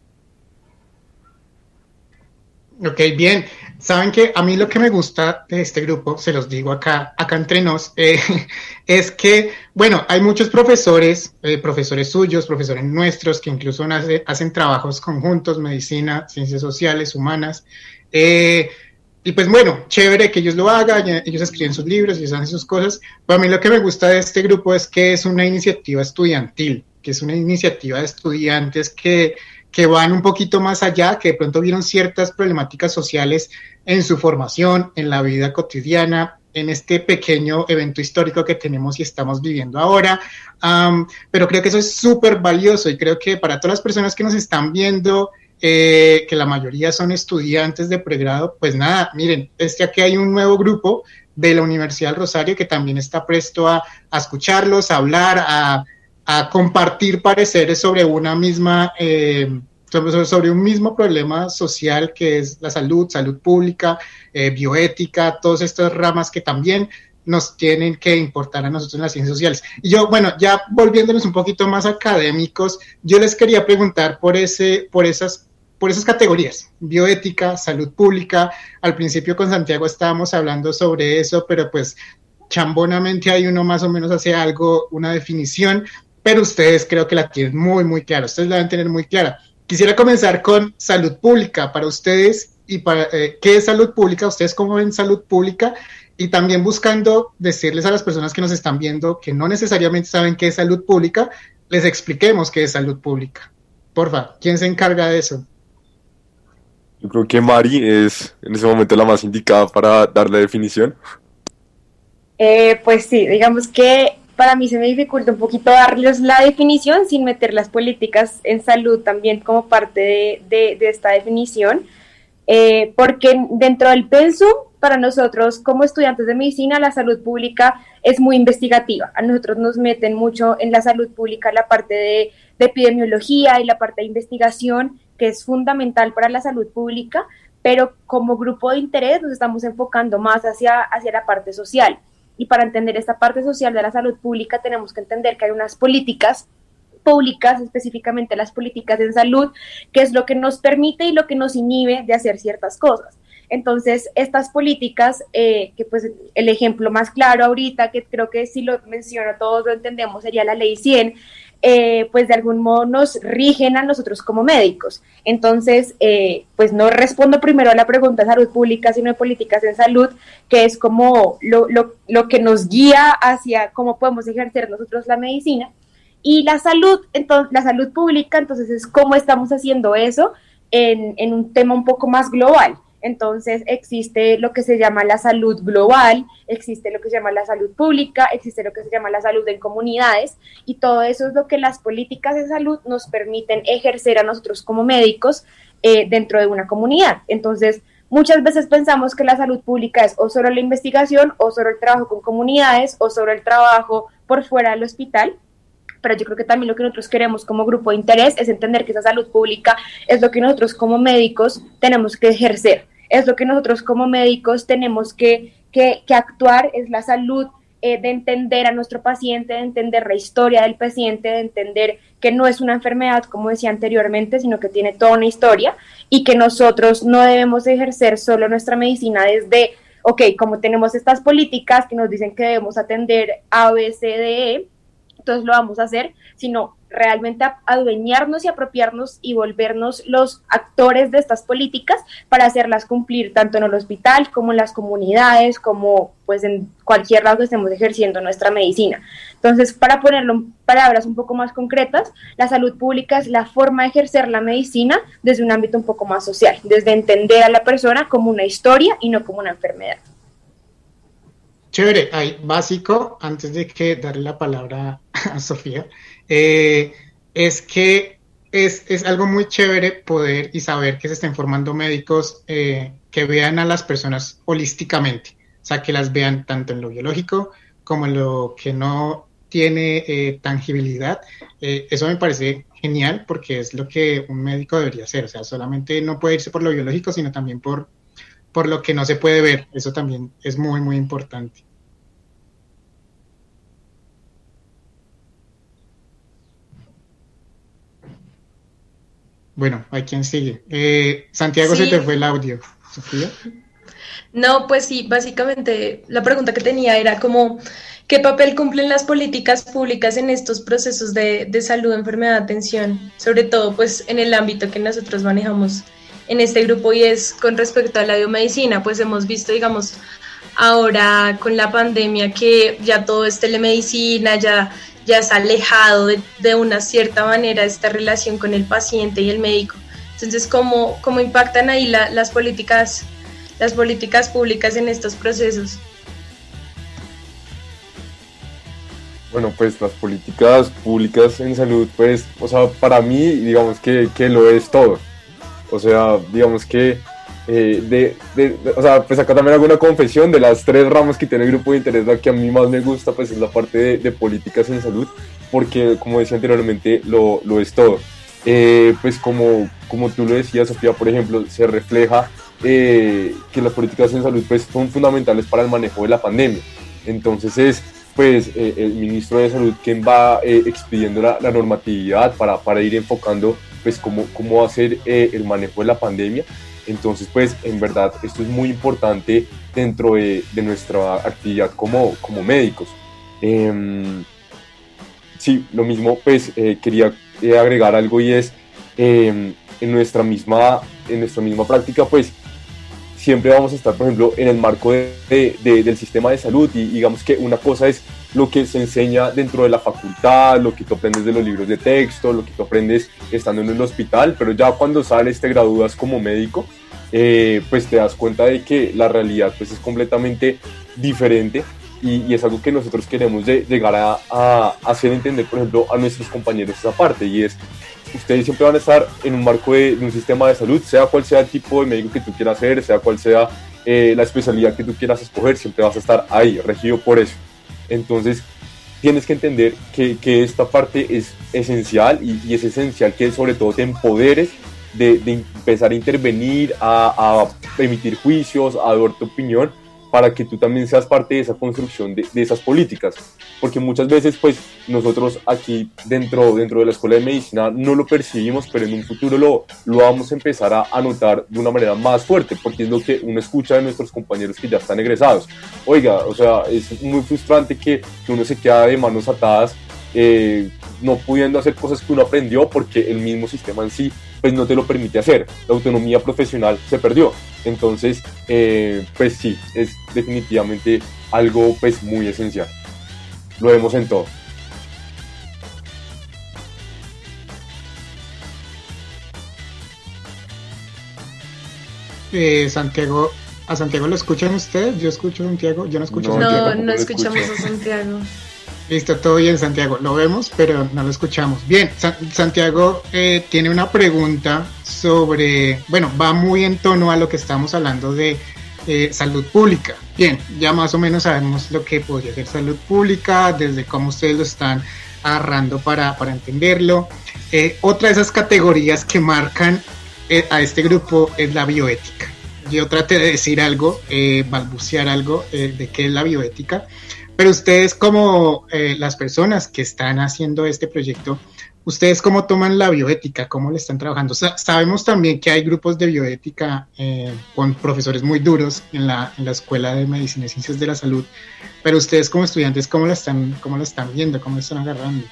Ok, bien. Saben que a mí lo que me gusta de este grupo, se los digo acá, acá entre nos, eh, es que, bueno, hay muchos profesores, eh, profesores suyos, profesores nuestros, que incluso hace, hacen trabajos conjuntos, medicina, ciencias sociales, humanas, eh, y pues bueno, chévere que ellos lo hagan, ellos escriben sus libros, ellos hacen sus cosas, pero a mí lo que me gusta de este grupo es que es una iniciativa estudiantil, que es una iniciativa de estudiantes que que van un poquito más allá, que de pronto vieron ciertas problemáticas sociales en su formación, en la vida cotidiana, en este pequeño evento histórico que tenemos y estamos viviendo ahora, um, pero creo que eso es súper valioso y creo que para todas las personas que nos están viendo, eh, que la mayoría son estudiantes de pregrado, pues nada, miren, es que aquí hay un nuevo grupo de la Universidad del Rosario que también está presto a, a escucharlos, a hablar, a a compartir pareceres sobre una misma, eh, sobre, sobre un mismo problema social que es la salud, salud pública, eh, bioética, todas estas ramas que también nos tienen que importar a nosotros en las ciencias sociales. Y yo, bueno, ya volviéndonos un poquito más académicos, yo les quería preguntar por ese, por esas, por esas categorías, bioética, salud pública. Al principio con Santiago estábamos hablando sobre eso, pero pues chambonamente hay uno más o menos hace algo, una definición, pero ustedes creo que la tienen muy, muy clara, ustedes la deben tener muy clara. Quisiera comenzar con salud pública, para ustedes, y para eh, ¿qué es salud pública? ¿Ustedes cómo ven salud pública? Y también buscando decirles a las personas que nos están viendo que no necesariamente saben qué es salud pública, les expliquemos qué es salud pública. Porfa, ¿quién se encarga de eso? Yo creo que Mari es en ese momento la más indicada para dar la definición. Eh, pues sí, digamos que para mí se me dificulta un poquito darles la definición sin meter las políticas en salud también como parte de, de, de esta definición, eh, porque dentro del pensum, para nosotros como estudiantes de medicina, la salud pública es muy investigativa. A nosotros nos meten mucho en la salud pública la parte de, de epidemiología y la parte de investigación, que es fundamental para la salud pública, pero como grupo de interés nos estamos enfocando más hacia, hacia la parte social. Y para entender esta parte social de la salud pública tenemos que entender que hay unas políticas públicas, específicamente las políticas en salud, que es lo que nos permite y lo que nos inhibe de hacer ciertas cosas. Entonces, estas políticas, eh, que pues el ejemplo más claro ahorita, que creo que si lo menciono todos lo entendemos, sería la ley cien, eh, pues de algún modo nos rigen a nosotros como médicos. Entonces, eh, pues no respondo primero a la pregunta de salud pública, sino de políticas en salud, que es como lo, lo, lo que nos guía hacia cómo podemos ejercer nosotros la medicina. Y la salud, entonces, la salud pública, entonces es cómo estamos haciendo eso en, en un tema un poco más global. Entonces existe lo que se llama la salud global, existe lo que se llama la salud pública, existe lo que se llama la salud en comunidades, y todo eso es lo que las políticas de salud nos permiten ejercer a nosotros como médicos eh, dentro de una comunidad. Entonces, muchas veces pensamos que la salud pública es o solo la investigación, o solo el trabajo con comunidades, o solo el trabajo por fuera del hospital, pero yo creo que también lo que nosotros queremos como grupo de interés es entender que esa salud pública es lo que nosotros como médicos tenemos que ejercer, es lo que nosotros como médicos tenemos que, que, que actuar, es la salud eh, de entender a nuestro paciente, de entender la historia del paciente, de entender que no es una enfermedad, como decía anteriormente, sino que tiene toda una historia, y que nosotros no debemos ejercer solo nuestra medicina desde, ok, como tenemos estas políticas que nos dicen que debemos atender A, B, C, D, E, entonces lo vamos a hacer, sino realmente adueñarnos y apropiarnos y volvernos los actores de estas políticas para hacerlas cumplir tanto en el hospital como en las comunidades, como pues en cualquier lado que estemos ejerciendo nuestra medicina. Entonces, para ponerlo en palabras un poco más concretas, la salud pública es la forma de ejercer la medicina desde un ámbito un poco más social, desde entender a la persona como una historia y no como una enfermedad. Chévere, ahí básico, antes de que darle la palabra a Sofía, eh, es que es, es algo muy chévere poder y saber que se estén formando médicos eh, que vean a las personas holísticamente, o sea, que las vean tanto en lo biológico como en lo que no tiene eh, tangibilidad. Eh, eso me parece genial porque es lo que un médico debería hacer, o sea, solamente no puede irse por lo biológico, sino también por, por lo que no se puede ver. Eso también es muy, muy importante. Bueno, hay quien sigue. Eh, Santiago, sí. Se te fue el audio. ¿Sofía? No, pues sí, básicamente la pregunta que tenía era como, ¿qué papel cumplen las políticas públicas en estos procesos de, de salud, enfermedad, atención? Sobre todo, pues, en el ámbito que nosotros manejamos en este grupo, y es con respecto a la biomedicina. Pues hemos visto, digamos, ahora con la pandemia que ya todo es telemedicina, ya... ya se ha alejado de, de una cierta manera esta relación con el paciente y el médico. Entonces, ¿cómo, cómo impactan ahí la, las políticas, las políticas públicas en estos procesos? Bueno, pues las políticas públicas en salud, pues, o sea, para mí, digamos que, que lo es todo. O sea, digamos que Eh, de, de, de, o sea, pues acá también hago una confesión de las tres ramas que tiene el grupo de interés. La que a mí más me gusta, pues, es la parte de, de políticas en salud, porque, como decía anteriormente, lo, lo es todo. Eh, pues como, como tú lo decías, Sofía, por ejemplo, se refleja eh, que las políticas en salud, pues, son fundamentales para el manejo de la pandemia. Entonces es, pues, eh, el ministro de Salud quien va eh, expidiendo la, la normatividad para, para ir enfocando, pues, cómo, cómo hacer eh, el manejo de la pandemia. Entonces, pues, en verdad, esto es muy importante dentro de, de nuestra actividad como, como médicos. Eh, sí, lo mismo, pues, eh, quería eh, agregar algo, y es, eh, en, nuestra misma, en nuestra misma práctica, pues, siempre vamos a estar, por ejemplo, en el marco de, de, de, del sistema de salud, y digamos que una cosa es lo que se enseña dentro de la facultad, lo que tú aprendes de los libros de texto, lo que tú aprendes estando en el hospital, pero ya cuando sales, te gradúas como médico, eh, pues te das cuenta de que la realidad, pues, es completamente diferente, y, y es algo que nosotros queremos de, llegar a, a hacer entender, por ejemplo, a nuestros compañeros esa parte, y es: ustedes siempre van a estar en un marco de, de un sistema de salud, sea cual sea el tipo de médico que tú quieras ser, sea cual sea eh, la especialidad que tú quieras escoger, siempre vas a estar ahí, regido por eso. Entonces, tienes que entender que, que esta parte es esencial, y, y es esencial que sobre todo te empoderes de, de empezar a intervenir, a, a emitir juicios, a dar tu opinión, para que tú también seas parte de esa construcción de, de esas políticas. Porque muchas veces, pues, nosotros aquí dentro, dentro de la Escuela de Medicina no lo percibimos, pero en un futuro lo, lo vamos a empezar a, a notar de una manera más fuerte, porque es lo que uno escucha de nuestros compañeros que ya están egresados. Oiga, o sea, es muy frustrante que, que uno se queda de manos atadas, eh, no pudiendo hacer cosas que uno aprendió, porque el mismo sistema en sí, pues, no te lo permite hacer. La autonomía profesional se perdió. Entonces, eh, pues sí, es definitivamente algo, pues, muy esencial. Lo vemos en todo. Eh, Santiago, ¿a Santiago lo escuchan ustedes? Yo escucho a Santiago, yo no escucho a No, Santiago. no, no escuchamos a Santiago. Listo, todo bien, Santiago. Lo vemos, pero no lo escuchamos. Bien, Sa- Santiago eh, tiene una pregunta sobre, bueno, va muy en tono a lo que estamos hablando de eh, salud pública. Bien, ya más o menos sabemos lo que podría ser salud pública, desde cómo ustedes lo están agarrando para, para entenderlo. Eh, otra de esas categorías que marcan eh, a este grupo es la bioética. Yo traté de decir algo, eh, balbucear algo eh, de qué es la bioética. Pero ustedes como eh, las personas que están haciendo este proyecto, ¿ustedes cómo toman la bioética? ¿Cómo le están trabajando? Sa- sabemos también que hay grupos de bioética eh, con profesores muy duros en la, en la Escuela de Medicina y Ciencias de la Salud, pero ustedes como estudiantes, ¿cómo la están, cómo la están viendo? ¿Cómo la están agarrando?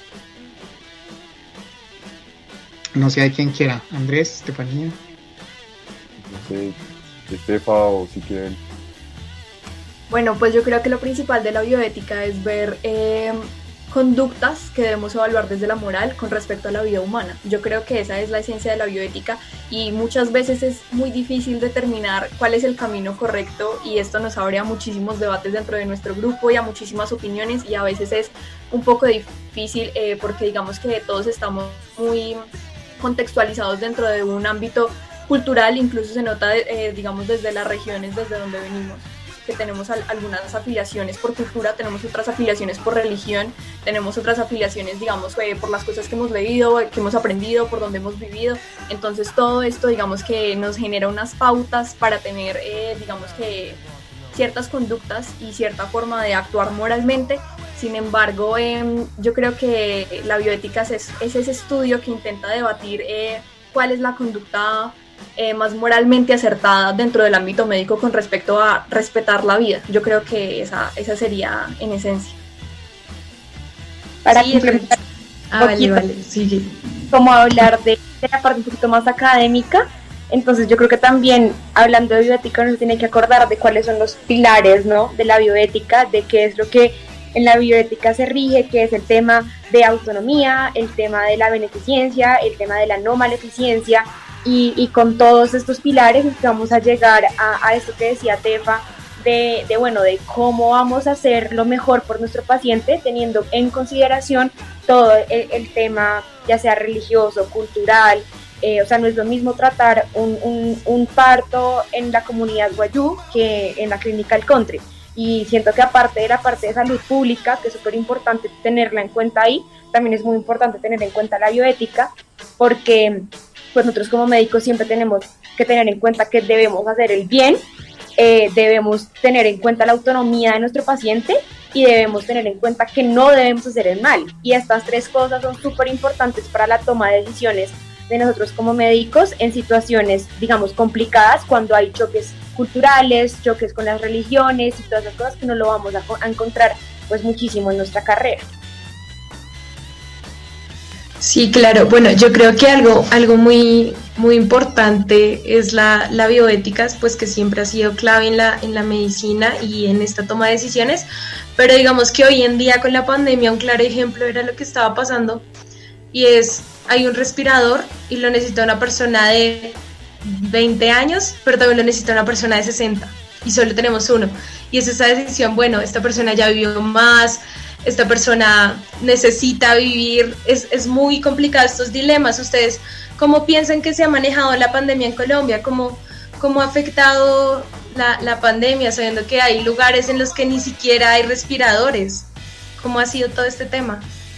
No sé, hay quien quiera. Andrés, Estefanía. No sé, Estefa o si quieren. Bueno, pues yo creo que lo principal de la bioética es ver eh, conductas que debemos evaluar desde la moral con respecto a la vida humana. Yo creo que esa es la esencia de la bioética y muchas veces es muy difícil determinar cuál es el camino correcto y esto nos abre a muchísimos debates dentro de nuestro grupo y a muchísimas opiniones y a veces es un poco difícil eh, porque digamos que todos estamos muy contextualizados dentro de un ámbito cultural, incluso se nota eh, digamos desde las regiones desde donde venimos, que tenemos al, algunas afiliaciones por cultura, tenemos otras afiliaciones por religión, tenemos otras afiliaciones, digamos, eh, por las cosas que hemos leído, que hemos aprendido, por donde hemos vivido. Entonces todo esto, digamos, que nos genera unas pautas para tener, eh, digamos, que ciertas conductas y cierta forma de actuar moralmente. Sin embargo, eh, yo creo que la bioética es, es ese estudio que intenta debatir eh, cuál es la conducta Eh, más moralmente acertada dentro del ámbito médico con respecto a respetar la vida. Yo creo que esa, esa sería en esencia. Para Sí, complementar Ah, un vale, poquito, vale, sigue. como hablar de, de la parte un poquito más académica, entonces yo creo que también hablando de bioética uno se tiene que acordar de cuáles son los pilares, ¿no?, de la bioética, de qué es lo que en la bioética se rige, que es el tema de autonomía, el tema de la beneficencia, el tema de la no maleficencia. Y, y con todos estos pilares vamos a llegar a, a esto que decía Tefa, de, de, bueno, de cómo vamos a hacer lo mejor por nuestro paciente, teniendo en consideración todo el, el tema, ya sea religioso, cultural, eh, o sea, no es lo mismo tratar un, un, un parto en la comunidad guayú que en la clínica El Country. Y siento que aparte de la parte de salud pública, que es súper importante tenerla en cuenta ahí, también es muy importante tener en cuenta la bioética, porque pues nosotros como médicos siempre tenemos que tener en cuenta que debemos hacer el bien, eh, debemos tener en cuenta la autonomía de nuestro paciente y debemos tener en cuenta que no debemos hacer el mal. Y estas tres cosas son súper importantes para la toma de decisiones de nosotros como médicos en situaciones, digamos, complicadas, cuando hay choques culturales, choques con las religiones y todas esas cosas que no lo vamos a, a encontrar pues muchísimo en nuestra carrera. Sí, claro. Bueno, yo creo que algo, algo muy, muy importante es la, la bioética, pues que siempre ha sido clave en la, en la medicina y en esta toma de decisiones, pero digamos que hoy en día con la pandemia un claro ejemplo era lo que estaba pasando y es, hay un respirador y lo necesita una persona de veinte años, pero también lo necesita una persona de sesenta y solo tenemos uno. Y es esa decisión, bueno, esta persona ya vivió más, esta persona necesita vivir, es, es muy complicado estos dilemas. ¿Ustedes cómo piensan que se ha manejado la pandemia en Colombia? ¿Cómo, cómo ha afectado la, la pandemia, sabiendo que hay lugares en los que ni siquiera hay respiradores? ¿Cómo ha sido todo este tema?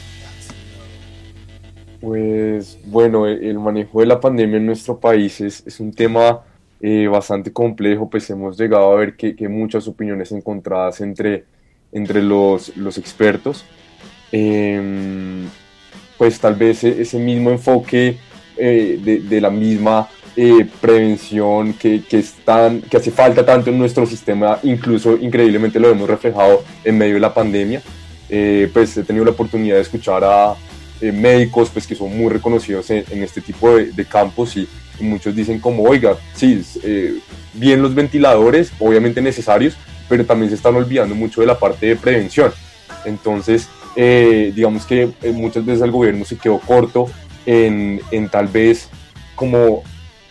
Pues bueno, el manejo de la pandemia en nuestro país es, es un tema eh, bastante complejo, pues hemos llegado a ver que, que muchas opiniones encontradas entre entre los, los expertos, eh, pues tal vez ese mismo enfoque eh, de, de la misma eh, prevención que, que, es tan, que hace falta tanto en nuestro sistema, incluso increíblemente lo hemos reflejado en medio de la pandemia. Eh, pues he tenido la oportunidad de escuchar a eh, médicos pues, que son muy reconocidos en, en este tipo de, de campos y, y muchos dicen como, oiga, sí, eh, bien los ventiladores, obviamente necesarios, pero también se están olvidando mucho de la parte de prevención. Entonces, eh, digamos que eh, muchas veces el gobierno se quedó corto en, en tal vez como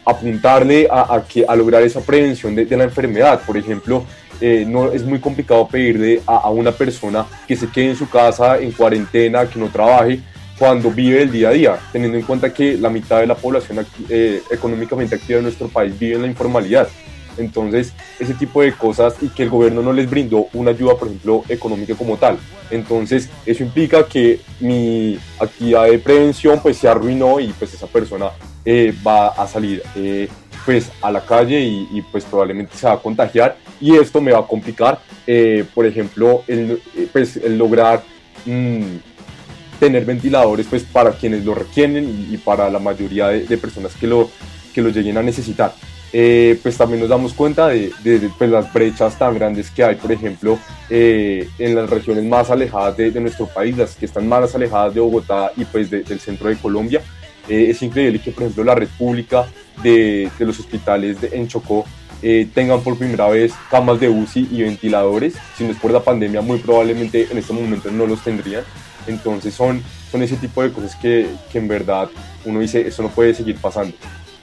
apuntarle a, a, que, a lograr esa prevención de, de la enfermedad. Por ejemplo, eh, no es muy complicado pedirle a, a una persona que se quede en su casa en cuarentena, que no trabaje, cuando vive el día a día, teniendo en cuenta que la mitad de la población eh, económicamente activa de nuestro país vive en la informalidad. Entonces, ese tipo de cosas, y que el gobierno no les brindó una ayuda, por ejemplo, económica como tal. Entonces, eso implica que mi actividad de prevención pues se arruinó, y pues esa persona eh, va a salir eh, pues a la calle y, y pues probablemente se va a contagiar, y esto me va a complicar, eh, por ejemplo, el, pues, el lograr mmm, tener ventiladores pues para quienes lo requieren y, y para la mayoría de, de personas que lo, que lo lleguen a necesitar. Eh, pues también nos damos cuenta de, de, de pues, las brechas tan grandes que hay, por ejemplo, eh, en las regiones más alejadas de, de nuestro país, las que están más alejadas de Bogotá y pues de, del centro de Colombia. Eh, es increíble que, por ejemplo, la red pública de, de los hospitales de, en Chocó eh, tengan por primera vez camas de U C I y ventiladores. Si no es por la pandemia, muy probablemente en este momento no los tendrían. Entonces son, son ese tipo de cosas que, que en verdad uno dice, eso no puede seguir pasando.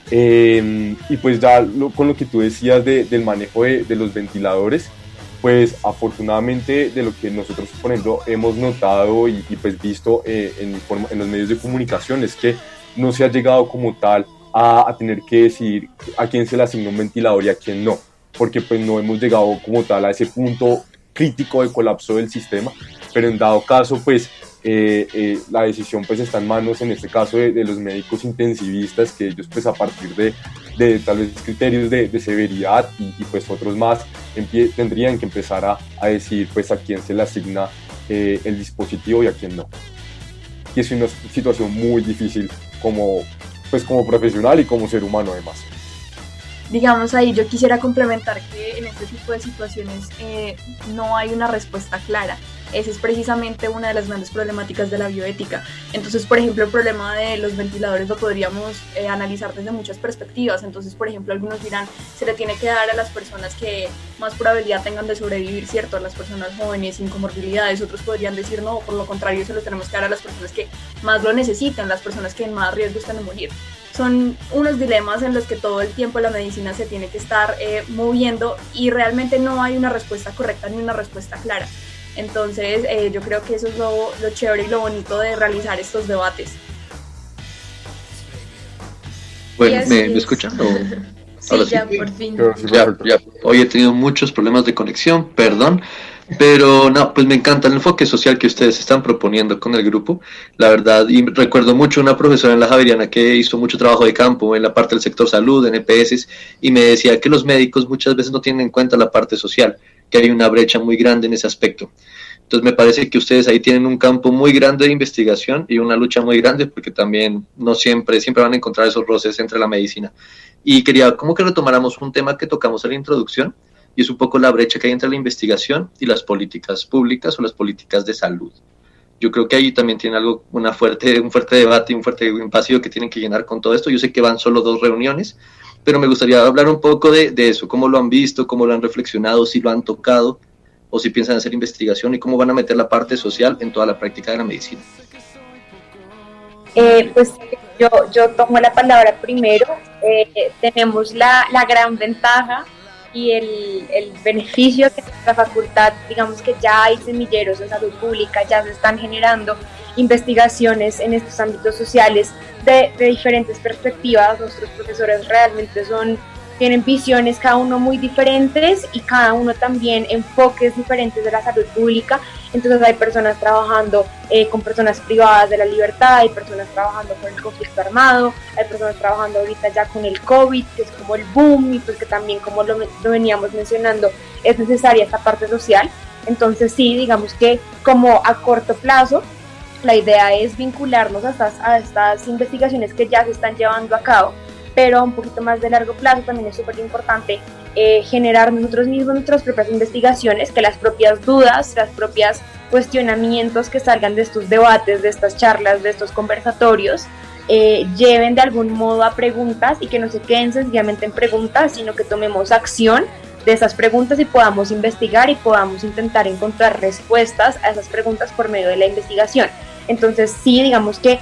Eh, y pues ya lo, con lo que tú decías de, del manejo de, de los ventiladores, pues afortunadamente de lo que nosotros, por ejemplo, hemos notado y, y pues visto eh, en, en los medios de comunicación, es que no se ha llegado como tal a, a tener que decir a quién se le asigna un ventilador y a quién no, porque pues no hemos llegado como tal a ese punto crítico de colapso del sistema. Pero en dado caso, pues eh, eh, la decisión pues está en manos, en este caso, de, de los médicos intensivistas, que ellos pues a partir de, de tal vez criterios de, de severidad y, y pues otros más, empie- tendrían que empezar a, a decir pues a quién se le asigna eh, el dispositivo y a quién no. Y es una situación muy difícil como, pues, como profesional y como ser humano además. Digamos, ahí yo quisiera complementar que en este tipo de situaciones eh, no hay una respuesta clara. Esa es precisamente una de las grandes problemáticas de la bioética. Entonces, por ejemplo, el problema de los ventiladores lo podríamos eh, analizar desde muchas perspectivas. Entonces, por ejemplo, algunos dirán, se le tiene que dar a las personas que más probabilidad tengan de sobrevivir, ¿cierto? A las personas jóvenes, sin comorbilidades. Otros podrían decir, no, por lo contrario, se lo tenemos que dar a las personas que más lo necesitan, las personas que en más riesgo están de morir. Son unos dilemas en los que todo el tiempo la medicina se tiene que estar eh, moviendo, y realmente no hay una respuesta correcta ni una respuesta clara. Entonces eh, yo creo que eso es lo, lo chévere y lo bonito de realizar estos debates. Bueno, ¿me, ¿me escuchan? ¿O? Sí, Ahora ya, sí. por fin. Ya, ya. Hoy he tenido muchos problemas de conexión, perdón. Pero no, pues me encanta el enfoque social que ustedes están proponiendo con el grupo, la verdad. Y recuerdo mucho una profesora en la Javeriana que hizo mucho trabajo de campo en la parte del sector salud, en E P S, y me decía que los médicos muchas veces no tienen en cuenta la parte social, que hay una brecha muy grande en ese aspecto. Entonces me parece que ustedes ahí tienen un campo muy grande de investigación y una lucha muy grande, porque también no siempre, siempre van a encontrar esos roces entre la medicina. Y quería como que retomáramos un tema que tocamos en la introducción, y es un poco la brecha que hay entre la investigación y las políticas públicas o las políticas de salud. Yo creo que ahí también tiene algo, una fuerte, un fuerte debate y un fuerte vacío que tienen que llenar con todo esto. Yo sé que van solo dos reuniones, pero me gustaría hablar un poco de, de eso, cómo lo han visto, cómo lo han reflexionado, si lo han tocado, o si piensan hacer investigación, y cómo van a meter la parte social en toda la práctica de la medicina. Eh, pues yo, yo tomo la palabra primero. Eh, tenemos la, la gran ventaja y el, el beneficio que nuestra facultad, digamos que ya hay semilleros de salud pública, ya se están generando investigaciones en estos ámbitos sociales de, de diferentes perspectivas. Nuestros profesores realmente son, tienen visiones cada uno muy diferentes, y cada uno también enfoques diferentes de la salud pública. Entonces hay personas trabajando eh, con personas privadas de la libertad, hay personas trabajando con el conflicto armado, hay personas trabajando ahorita ya con el COVID, que es como el boom, y pues que también, como lo, lo veníamos mencionando, es necesaria esta parte social. Entonces sí, digamos que como a corto plazo, la idea es vincularnos a estas, a estas investigaciones que ya se están llevando a cabo, pero a un poquito más de largo plazo también es súper importante eh, generar nosotros mismos nuestras propias investigaciones, que las propias dudas, las propias cuestionamientos que salgan de estos debates, de estas charlas, de estos conversatorios, eh, lleven de algún modo a preguntas, y que no se queden sencillamente en preguntas, sino que tomemos acción de esas preguntas y podamos investigar y podamos intentar encontrar respuestas a esas preguntas por medio de la investigación. Entonces sí, digamos que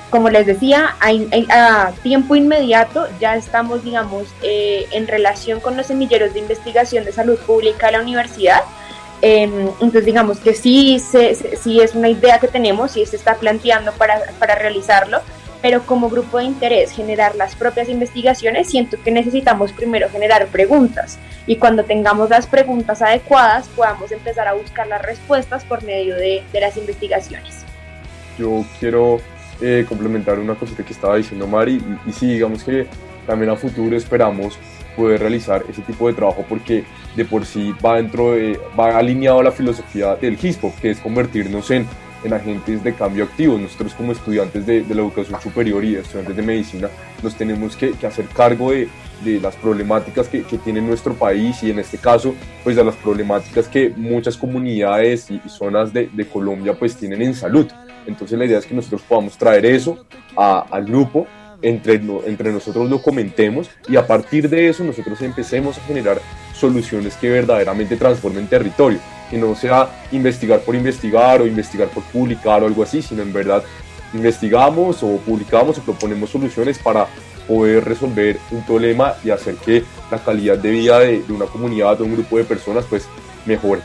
como les decía, a, a, a tiempo inmediato ya estamos, digamos, eh, en relación con los semilleros de investigación de salud pública de la universidad. Eh, entonces, digamos que sí, se, se, sí es una idea que tenemos y se está planteando para, para realizarlo, pero como grupo de interés generar las propias investigaciones, siento que necesitamos primero generar preguntas y cuando tengamos las preguntas adecuadas podamos empezar a buscar las respuestas por medio de, de las investigaciones. Yo quiero eh, complementar una cosita que estaba diciendo Mari y, y sí, digamos que también a futuro esperamos poder realizar ese tipo de trabajo porque de por sí va dentro de, va alineado a la filosofía del HISPOP, que es convertirnos en en agentes de cambio activos. Nosotros como estudiantes de, de la educación superior y estudiantes de medicina nos tenemos que, que hacer cargo de, de las problemáticas que, que tiene nuestro país y en este caso pues de las problemáticas que muchas comunidades y, y zonas de, de Colombia pues tienen en salud. Entonces la idea es que nosotros podamos traer eso a, al grupo, entre, entre nosotros lo comentemos y a partir de eso nosotros empecemos a generar soluciones que verdaderamente transformen territorio, que no sea investigar por investigar o investigar por publicar o algo así, sino en verdad investigamos o publicamos o proponemos soluciones para poder resolver un problema y hacer que la calidad de vida de, de una comunidad o un grupo de personas pues mejore.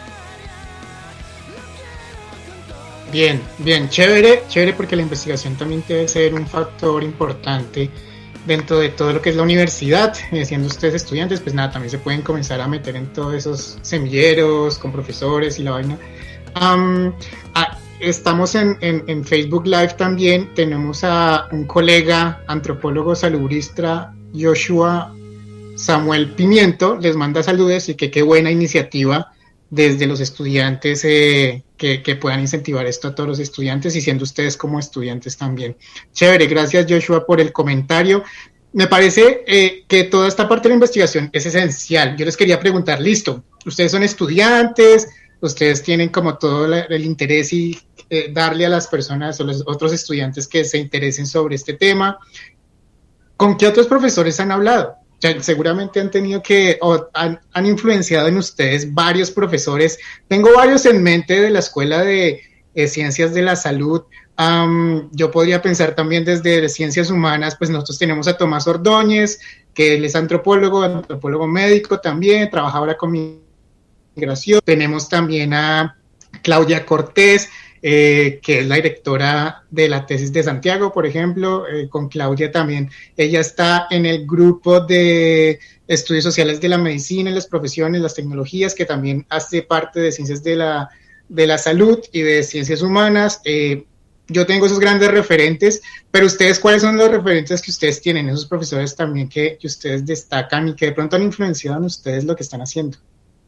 Bien, bien, chévere, chévere porque la investigación también debe ser un factor importante dentro de todo lo que es la universidad. Eh, siendo ustedes estudiantes, pues nada, también se pueden comenzar a meter en todos esos semilleros con profesores y la vaina. Um, ah, estamos en, en, en Facebook Live también, tenemos a un colega antropólogo salubrista, Joshua Samuel Pimiento, les manda saludos y que qué buena iniciativa desde los estudiantes, eh, que, que puedan incentivar esto a todos los estudiantes y siendo ustedes como estudiantes también. Chévere, gracias Joshua por el comentario. Me parece eh, que toda esta parte de la investigación es esencial. Yo les quería preguntar, listo, ustedes son estudiantes, ustedes tienen como todo la, el interés y eh, darle a las personas o los otros estudiantes que se interesen sobre este tema. ¿Con qué otros profesores han hablado? Ya, seguramente han tenido que, o han, han influenciado en ustedes varios profesores. Tengo varios en mente de la Escuela de eh, Ciencias de la Salud. Um, yo podría pensar también desde Ciencias Humanas, pues nosotros tenemos a Tomás Ordóñez, que él es antropólogo, antropólogo médico también, trabaja ahora con migración. Tenemos también a Claudia Cortés, Eh, que es la directora de la tesis de Santiago, por ejemplo. Eh, con Claudia también, ella está en el grupo de estudios sociales de la medicina, las profesiones, las tecnologías, que también hace parte de ciencias de la, de la salud y de ciencias humanas. Eh, yo tengo esos grandes referentes, pero ustedes, ¿cuáles son los referentes que ustedes tienen? Esos profesores también que, que ustedes destacan y que de pronto han influenciado en ustedes lo que están haciendo.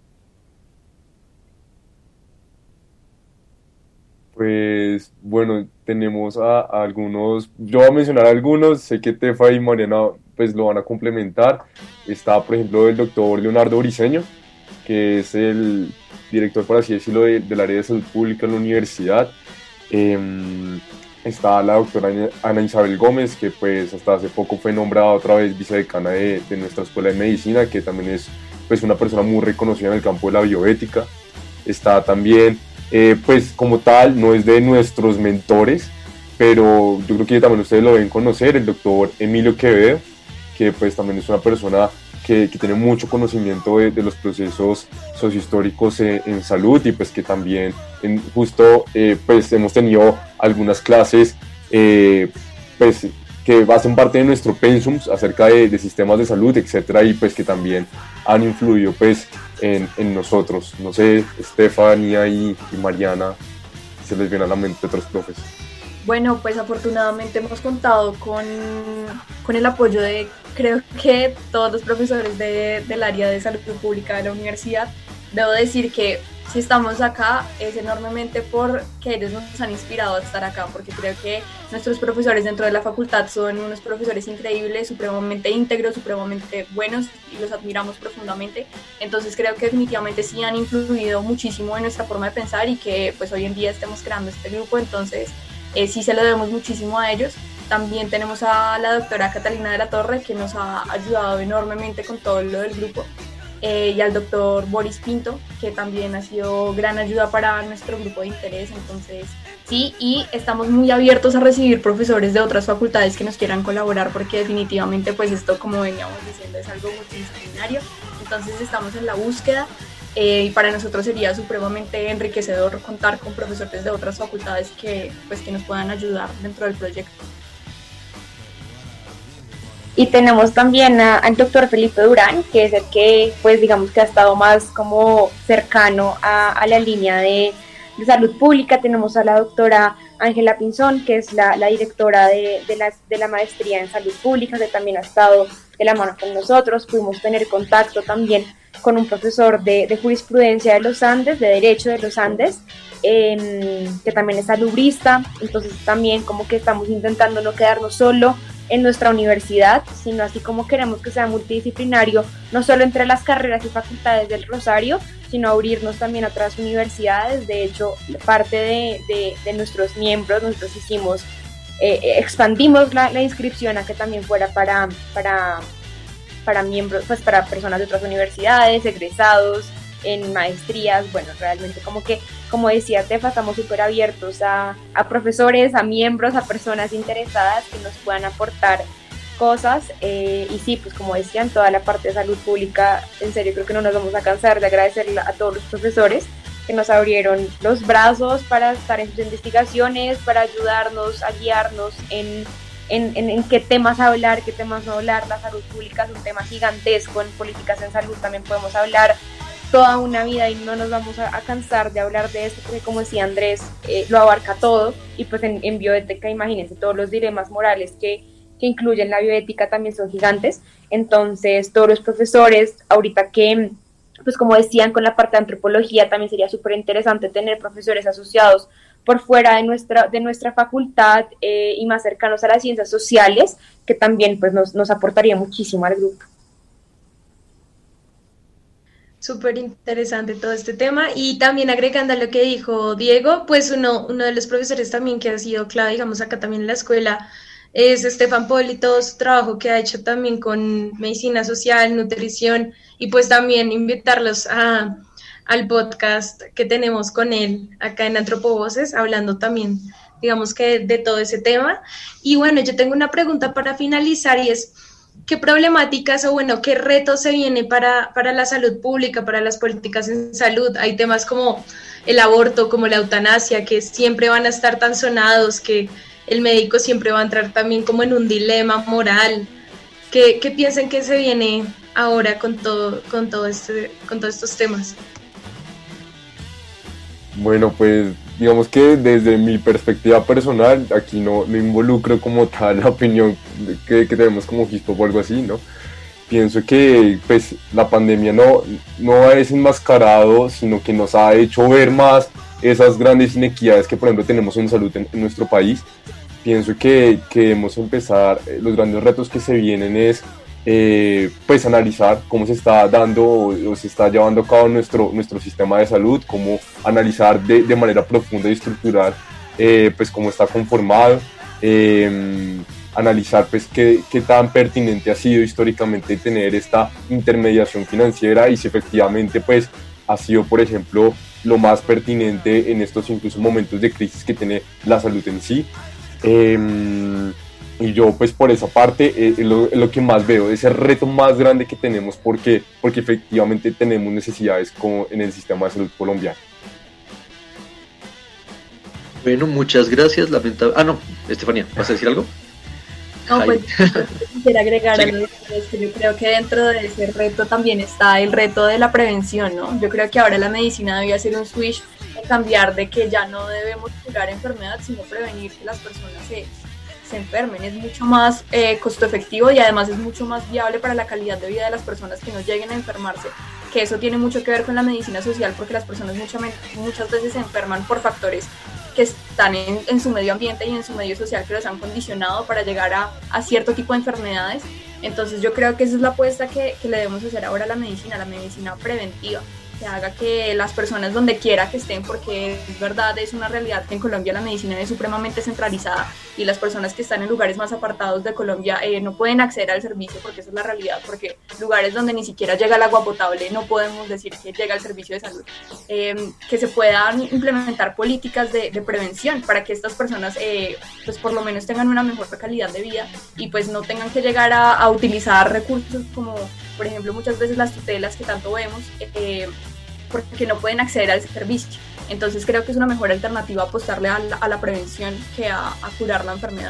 Pues bueno, tenemos a, a algunos, yo voy a mencionar algunos, sé que Tefa y Mariana pues lo van a complementar. Está por ejemplo el doctor Leonardo Briceño, que es el director, por así decirlo, de, del área de salud pública en la universidad. Eh, está la doctora Ana Isabel Gómez, que pues hasta hace poco fue nombrada otra vez vicedecana de, de nuestra escuela de medicina, que también es pues una persona muy reconocida en el campo de la bioética. Está también Eh, pues como tal, no es de nuestros mentores, pero yo creo que también ustedes lo deben conocer, el doctor Emilio Quevedo, que pues también es una persona que, que tiene mucho conocimiento de, de los procesos sociohistóricos en, en salud y pues que también en, justo eh, pues hemos tenido algunas clases eh, pues que hacen parte de nuestro pensum acerca de, de sistemas de salud, etcétera, y pues que también han influido pues en, en nosotros. No sé, Estefanía y, y Mariana, se les viene a la mente otros profes. Bueno, pues afortunadamente hemos contado con, con el apoyo de, creo que todos los profesores de, del área de salud pública de la universidad. Debo decir que si estamos acá es enormemente porque ellos nos han inspirado a estar acá, porque creo que nuestros profesores dentro de la facultad son unos profesores increíbles, supremamente íntegros, supremamente buenos y los admiramos profundamente. Entonces creo que definitivamente sí han influido muchísimo en nuestra forma de pensar y que pues hoy en día estemos creando este grupo, entonces eh, sí se lo debemos muchísimo a ellos. También tenemos a la doctora Catalina de la Torre, que nos ha ayudado enormemente con todo lo del grupo. eh, y al doctor Boris Pinto, que también ha sido gran ayuda para nuestro grupo de interés. Entonces, sí, y estamos muy abiertos a recibir profesores de otras facultades que nos quieran colaborar, porque definitivamente, pues esto, como veníamos diciendo, es algo multidisciplinario. Entonces estamos en la búsqueda. Eh, y para nosotros sería supremamente enriquecedor contar con profesores de otras facultades que, pues, que nos puedan ayudar dentro del proyecto. Y tenemos también a, al doctor Felipe Durán, que es el que, pues digamos que ha estado más como cercano a, a la línea de, de salud pública. Tenemos a la doctora Ángela Pinzón, que es la, la directora de, de, la, de la maestría en salud pública, que también ha estado de la mano con nosotros. Pudimos tener contacto también con un profesor de, de jurisprudencia de los Andes, de Derecho de los Andes, eh, que también es salubrista. Entonces también como que estamos intentando no quedarnos solo en nuestra universidad, sino así como queremos que sea multidisciplinario, no solo entre las carreras y facultades del Rosario, sino abrirnos también a otras universidades. De hecho, parte de, de, de nuestros miembros, nosotros hicimos, eh, expandimos la, la inscripción a que también fuera para... para para miembros, pues para personas de otras universidades, egresados, en maestrías. Bueno, realmente como que, como decía Tefa, estamos súper abiertos a, a profesores, a miembros, a personas interesadas que nos puedan aportar cosas, eh, y sí, pues como decían, toda la parte de salud pública, en serio creo que no nos vamos a cansar de agradecerle a todos los profesores que nos abrieron los brazos para estar en sus investigaciones, para ayudarnos, a guiarnos en En, en, en qué temas hablar, qué temas no hablar. La salud pública es un tema gigantesco, en políticas en salud también podemos hablar toda una vida y no nos vamos a, a cansar de hablar de esto, porque como decía Andrés, eh, lo abarca todo. Y pues en, en bioética, imagínense, todos los dilemas morales que, que incluyen la bioética también son gigantes. Entonces todos los profesores, ahorita que, pues como decían, con la parte de antropología también sería súper interesante tener profesores asociados por fuera de nuestra, de nuestra facultad, eh, y más cercanos a las ciencias sociales, que también pues, nos, nos aportaría muchísimo al grupo. Súper interesante todo este tema. Y también agregando a lo que dijo Diego, pues uno, uno de los profesores también que ha sido clave, digamos, acá también en la escuela, es Estefan Pol y todo su trabajo que ha hecho también con medicina social, nutrición, y pues también invitarlos a... al podcast que tenemos con él acá en Antropovoces, hablando también, digamos que de todo ese tema. Y bueno, yo tengo una pregunta para finalizar, y es, ¿qué problemáticas o bueno, qué retos se viene para, para la salud pública, para las políticas en salud? Hay temas como el aborto, como la eutanasia, que siempre van a estar tan sonados, que el médico siempre va a entrar también como en un dilema moral. ¿Qué, qué piensan que se viene ahora con todo, con todo este, con todos estos temas? Bueno, pues digamos que desde mi perspectiva personal, aquí no, no involucro como tal la opinión que, que tenemos como Hispop o algo así, ¿no? Pienso que pues la pandemia no, no es enmascarado, sino que nos ha hecho ver más esas grandes inequidades que por ejemplo tenemos en salud en, en nuestro país. Pienso que, que debemos empezar, los grandes retos que se vienen es Eh, pues analizar cómo se está dando o, o se está llevando a cabo nuestro, nuestro sistema de salud, cómo analizar de, de manera profunda y estructural eh, pues cómo está conformado, eh, analizar pues qué, qué tan pertinente ha sido históricamente tener esta intermediación financiera y si efectivamente pues ha sido por ejemplo lo más pertinente en estos incluso momentos de crisis que tiene la salud en sí. Eh, Y yo pues por esa parte eh, es, lo, es lo que más veo, ese reto más grande que tenemos porque, porque efectivamente tenemos necesidades como en el sistema de salud colombiano. Bueno, muchas gracias. Lamentable. Ah, no, Estefanía, ¿vas a decir algo? No, pues quisiera agregar algo, es que yo creo que dentro de ese reto también está el reto de la prevención, ¿no? Yo creo que ahora la medicina debe hacer un switch, cambiar de que ya no debemos curar enfermedad, sino prevenir que las personas se se enfermen. Es mucho más eh, costo efectivo y además es mucho más viable para la calidad de vida de las personas que no lleguen a enfermarse, que eso tiene mucho que ver con la medicina social, porque las personas muchas, muchas veces se enferman por factores que están en, en su medio ambiente y en su medio social que los han condicionado para llegar a, a cierto tipo de enfermedades. Entonces yo creo que esa es la apuesta que, que le debemos hacer ahora a la medicina, la medicina preventiva. que haga que las personas donde quiera que estén, porque es verdad, es una realidad que en Colombia la medicina es supremamente centralizada y las personas que están en lugares más apartados de Colombia eh, no pueden acceder al servicio, porque esa es la realidad, porque lugares donde ni siquiera llega el agua potable no podemos decir que llega el servicio de salud. Eh, que se puedan implementar políticas de, de prevención para que estas personas eh, pues por lo menos tengan una mejor calidad de vida y pues no tengan que llegar a, a utilizar recursos como por ejemplo muchas veces las tutelas que tanto vemos eh, porque no pueden acceder al servicio. Entonces creo que es una mejor alternativa apostarle a la, a la prevención que a, a curar la enfermedad.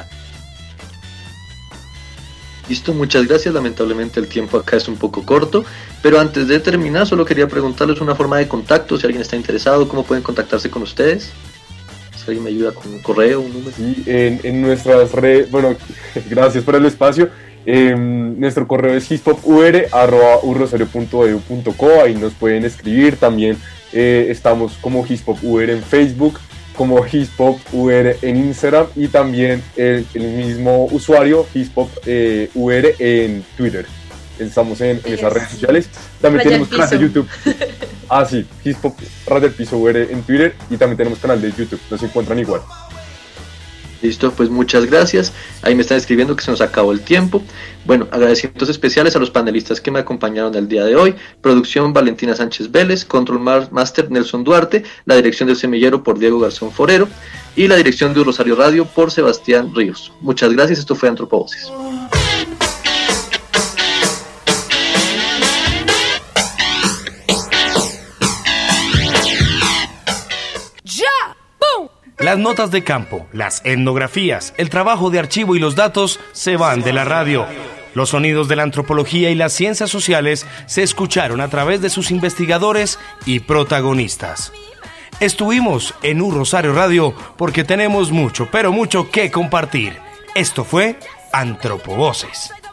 Listo, muchas gracias. Lamentablemente el tiempo acá es un poco corto, pero antes de terminar solo quería preguntarles una forma de contacto, si alguien está interesado, cómo pueden contactarse con ustedes. Si alguien me ayuda con un correo, un número. Sí, en, en nuestras redes, bueno, gracias por el espacio. Eh, nuestro correo es hispopur arroba urrosario punto edu punto co, ahí nos pueden escribir. También eh, estamos como hispopur en Facebook, como hispopur en Instagram y también el, el mismo usuario hispopur eh, en Twitter. Estamos en, en esas redes sociales. También Raya tenemos canal de YouTube. Ah, sí, hispop Raya el Piso U R en Twitter y también tenemos canal de YouTube. Nos encuentran igual. Listo, pues muchas gracias. Ahí me están escribiendo que se nos acabó el tiempo. Bueno, agradecimientos especiales a los panelistas que me acompañaron el día de hoy. Producción Valentina Sánchez Vélez, Control Master Nelson Duarte, la dirección del semillero por Diego Garzón Forero y la dirección de Rosario Radio por Sebastián Ríos. Muchas gracias, esto fue Antropovoces. Las notas de campo, las etnografías, el trabajo de archivo y los datos se van de la radio. Los sonidos de la antropología y las ciencias sociales se escucharon a través de sus investigadores y protagonistas. Estuvimos en Un Rosario Radio porque tenemos mucho, pero mucho que compartir. Esto fue Antropovoces.